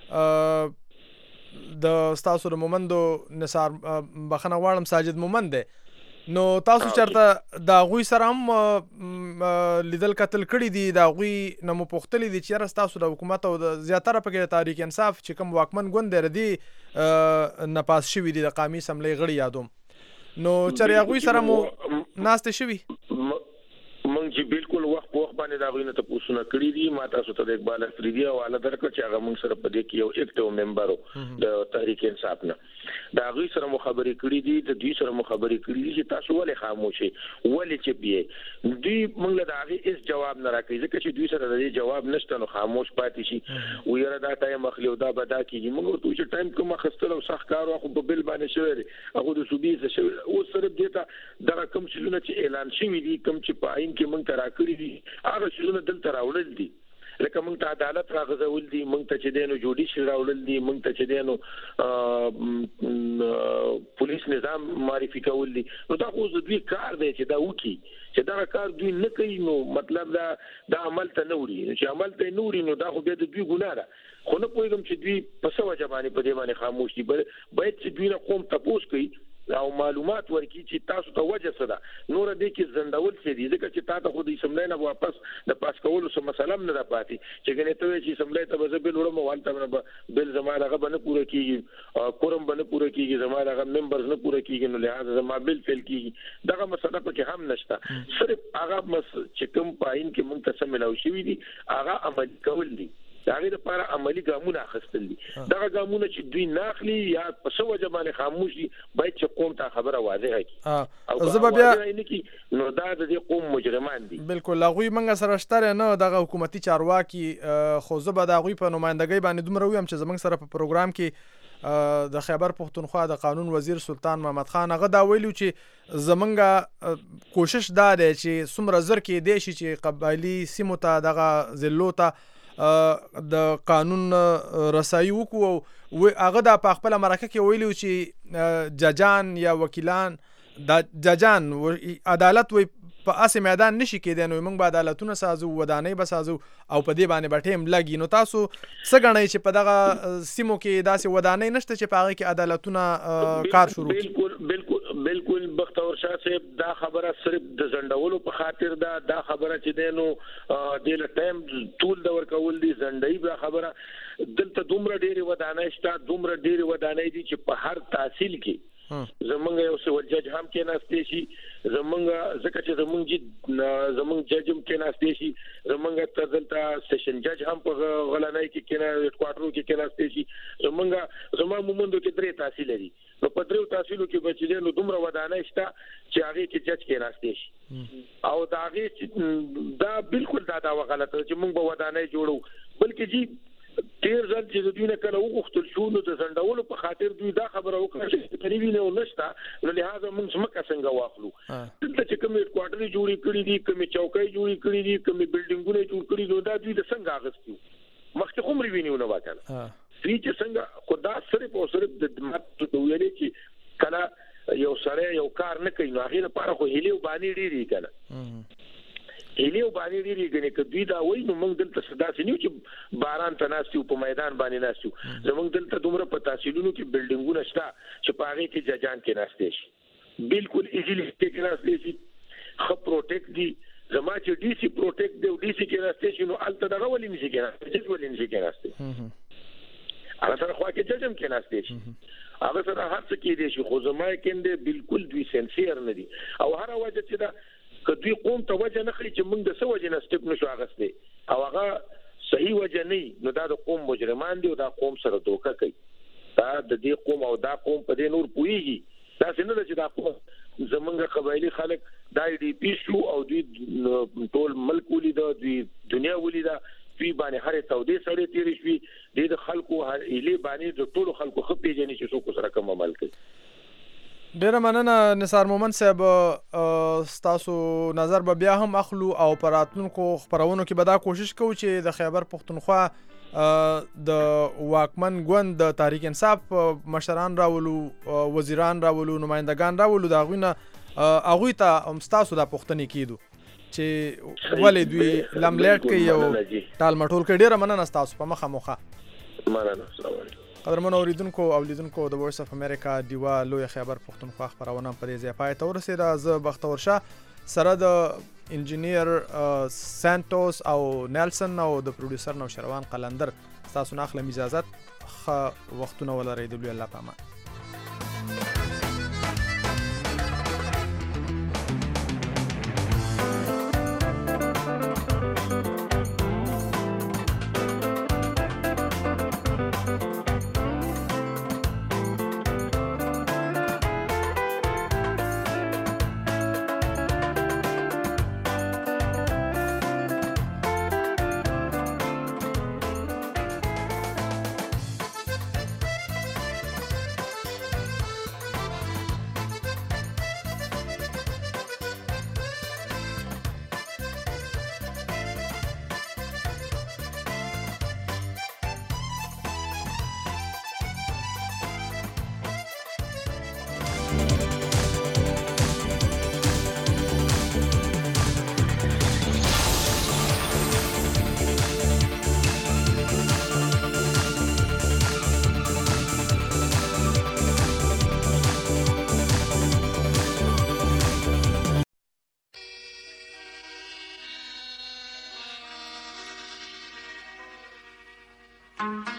د تاسو د مومندو نثار بخنه غواړم ساجد مومند دی نو تاسو چرته دا غوي سره هم لیدل قتل کړی دي دا غوي نمو پختلی دي چې تاسو د حکومت او د زیاتره پکې تحریک انصاف چې کوم واکمن ګوند لري نه پاس شوی دي د قومي سملې غړي یادوم نو چریا غوي سره مو ناشته شوی مونږ چې بالکل وخت باندې دا غوینه ته پوښتنه کړې دي ما تاسو ته د اقبال افریدی حواله درکړه چې هغه مونږ سره په دې کې یو اکټیو ممبر د تحریک انصاف نه دا غوي سره مخابره کړې دي د دې سره مخابره کړې دي چې تاسو ولې خاموشي ولې چې بي دوی مونږ له هغه هیڅ جواب نه راکړي ځکه چې دوی سره د جواب نشته نو خاموش پاتې شي ویره دا ټایم اخلي او دا بدا کیږي مونږ ورته چې ټایم کوم خستل او سخت کار واخو په بل باندې شوی هغه د صوبې څه شوی او سره دې ته دا کوم څه چې اعلان شوی دي کوم چې په عین کې مونږ ترا کړی دي هغه څه دلته راوړل دي لکه مونږ ته عدالت راغځول دي مونږ ته چې دینو جوډیشل راوړل دي مونږ ته چې دینو پولیس نظام معرفي کول دي نو دا خو دوی کار دی چې دا وکي چې دا کار دوی نه کوي نو مطلب دا عمل ته نه وړي چې عمل ته نه وړي نو دا خو به د دوی ګناه ده خو نه پوهیږم چې دوی په څه وجه باندې په دې باندې خاموش دي باید چې دوی نه قوم تاسو کوي او معلومات ورکړي چې تاسو ته وجه څه ده. نور دې کې زندول څه دي ځکه چې تاسو خو د اسمبلی نه واپس د پاس کولو څه مسله نه ده پاتې چې ګنې ته چې اسمبلی ته به بل وړم وانته بل زما دغه باندې پوره کیږي کورم باندې پوره کیږي زما دغه ممبرز نه پوره کیږي نو لہذا زما بل فیل کیږي دغه مسله پکې هم نشته. صرف هغه چې کوم پاین کې مونږ ته سم ملاوي شوی دي هغه عمل کول دي. هغه لپاره عملی ګامونه اخیستل دي. دغه ګامونه چې دوی ناخلي یا په څه وجه باندې خاموش دي باید چې قوم ته خبره واضحه کړي. او زه بیا نو دا د قوم مجرمان دي. بالکل هغوی منګه سره شته نه دغه حکومتي چارواکي خو زه به د هغوی په نمائندګۍ باندې دومره ویم چې زموږ سره په پروګرام کې د خیبر پښتونخوا د قانون وزیر سلطان محمد خان هغه دا ویلو چې زمونږ کوشش دا دی چې څومره زر کې دی چې قبایلي سیمو ته دغه ضلعو ته د قانون رسایي وکړو. هغه د په خپل مرکه کې ویلو چې ججان یا وکیلان د ججان عدالت وي په اسې میدان نشي کېدای نو موږ به عدالتونه سازو ودانۍ به سازو او په دې باندې به ټیم لګي. نو تاسو څه ګڼئ چې په دغه سیمو کې داسې ودانۍ نشته چې په هغې کې عدالتونه کار شروع کړي؟ بالکل بختور شاه صاحب دا خبره صرف د زندولو په خاطر دا خبره چې دی نو د له ټایم ټول د ورکول دي زندۍ دا خبره دلته دومره ډېرې ودانۍ شته دومره ډېرې ودانۍ دي چې په هر تحصیل کې زمونږ یو څه جج هم کې ناشته شي زمونږ ځکه چې زمونږ جج هم کې ناشته شي زمونږ ته دلته سیشن جج هم په غلنۍ کې کې هډ کوارټر کې ناشته شي زمونږ مومندو کې درې تحصیل دي نو په درې تحصیلو کې بچی نو دومره ودانۍ شته چې هغه کې جج کې ناشته شي او دا هغه دا بالکل دا غلطه چې موږ به ودانۍ جوړو بلکې جی تیر ځل چې دوی نه کله وغوښتل شو نو د زندولو په خاطر دوی دا خبره وکړه چې قریبي نه ونشته نو لہذا موږ څنګه څنګه واخلو دلته چې کومې کوارټرې جوړې کړې دي کومې چوکۍ جوړې کړې دي کومې بلډینګونه جوړ کړي دي دا دوی د څنګه اغستو مخکې کوم ریوینیو نه وکړه دوی چې څنګه خدا صرف او صرف د ماته ویلې چې کله یو سره یو کار نه کوي نو هغه لپاره خو هلیو باندې ډیری کنه هلیو باندې ډیری غني کدی دا وای نو موږ دلته صدا سنیو چې باران تناسیو په میدان باندې ناسیو زموږ دلته دومره په تحصیلونو کې بلډینګونه شته چې پاره کې ججان کې ناشته شي بالکل ایزیلی کې ناشته شي خو پروټیکټ دي زما چې ډي سي پروټیکټ دی ډي سي کې ناشته شي نو الته دغه ولې نشي کې ناشته ولې نشي کې ناشته هغه سره خو کې ججم کې ناشته شي هغه سره هر څه کې دي شي خو زما کې بالکل دوی سنسیر نه دي او هر وجه چې دا کدی قوم ته وجه نه خري چې موږ د څه وجه نه سټپ نشو اغسته او هغه صحیح وجه نه نو دا د قوم مجرمان دي او دا قوم سره دوکه کوي دا د دې قوم او دا قوم په دې نور پويږي دا څنګه چې دا قوم زمونږ قبایلی خلک دا ډي پی شو او دوی ټول ملک ولید دوی دنیا ولید دوی باندې هر تودې سره تیر شي د خلکو هر اله باندې د ټول خلکو خپې جنې چې څوک سره کوم عمل کوي. ډیره مننه نثار مومن صاحب ستاسو نظر به بیا هم اخلو او پراتونکو خبرونو کې به دا کوشش کوو چې د خیبر پښتونخوا د واکمن ګوند د تحریک انصاف مشران راولو وزیران راولو نمائندگان راولو دا غوینه هغوی ته ستاسو د پښتنې کیدو چې ولې دوی لملیټ کوي او ټال مټول کوي. ډیره مننه ستاسو په مخه مخه مننه. السلام علیکم. قدرمنو اوریدونکو او لیدونکو د وایس اف امریکا دیوا لوی خیبر پښتونخوا خبرونه په دې ځای پای ته ورسېده. زه بختور شاه سره د انجینیر سانټوس او نیلسن او د پروډوسر نوشروان قلندر تاسو نه اخلم اجازه خ وختونه ولرئ د الله پامان. Thank you.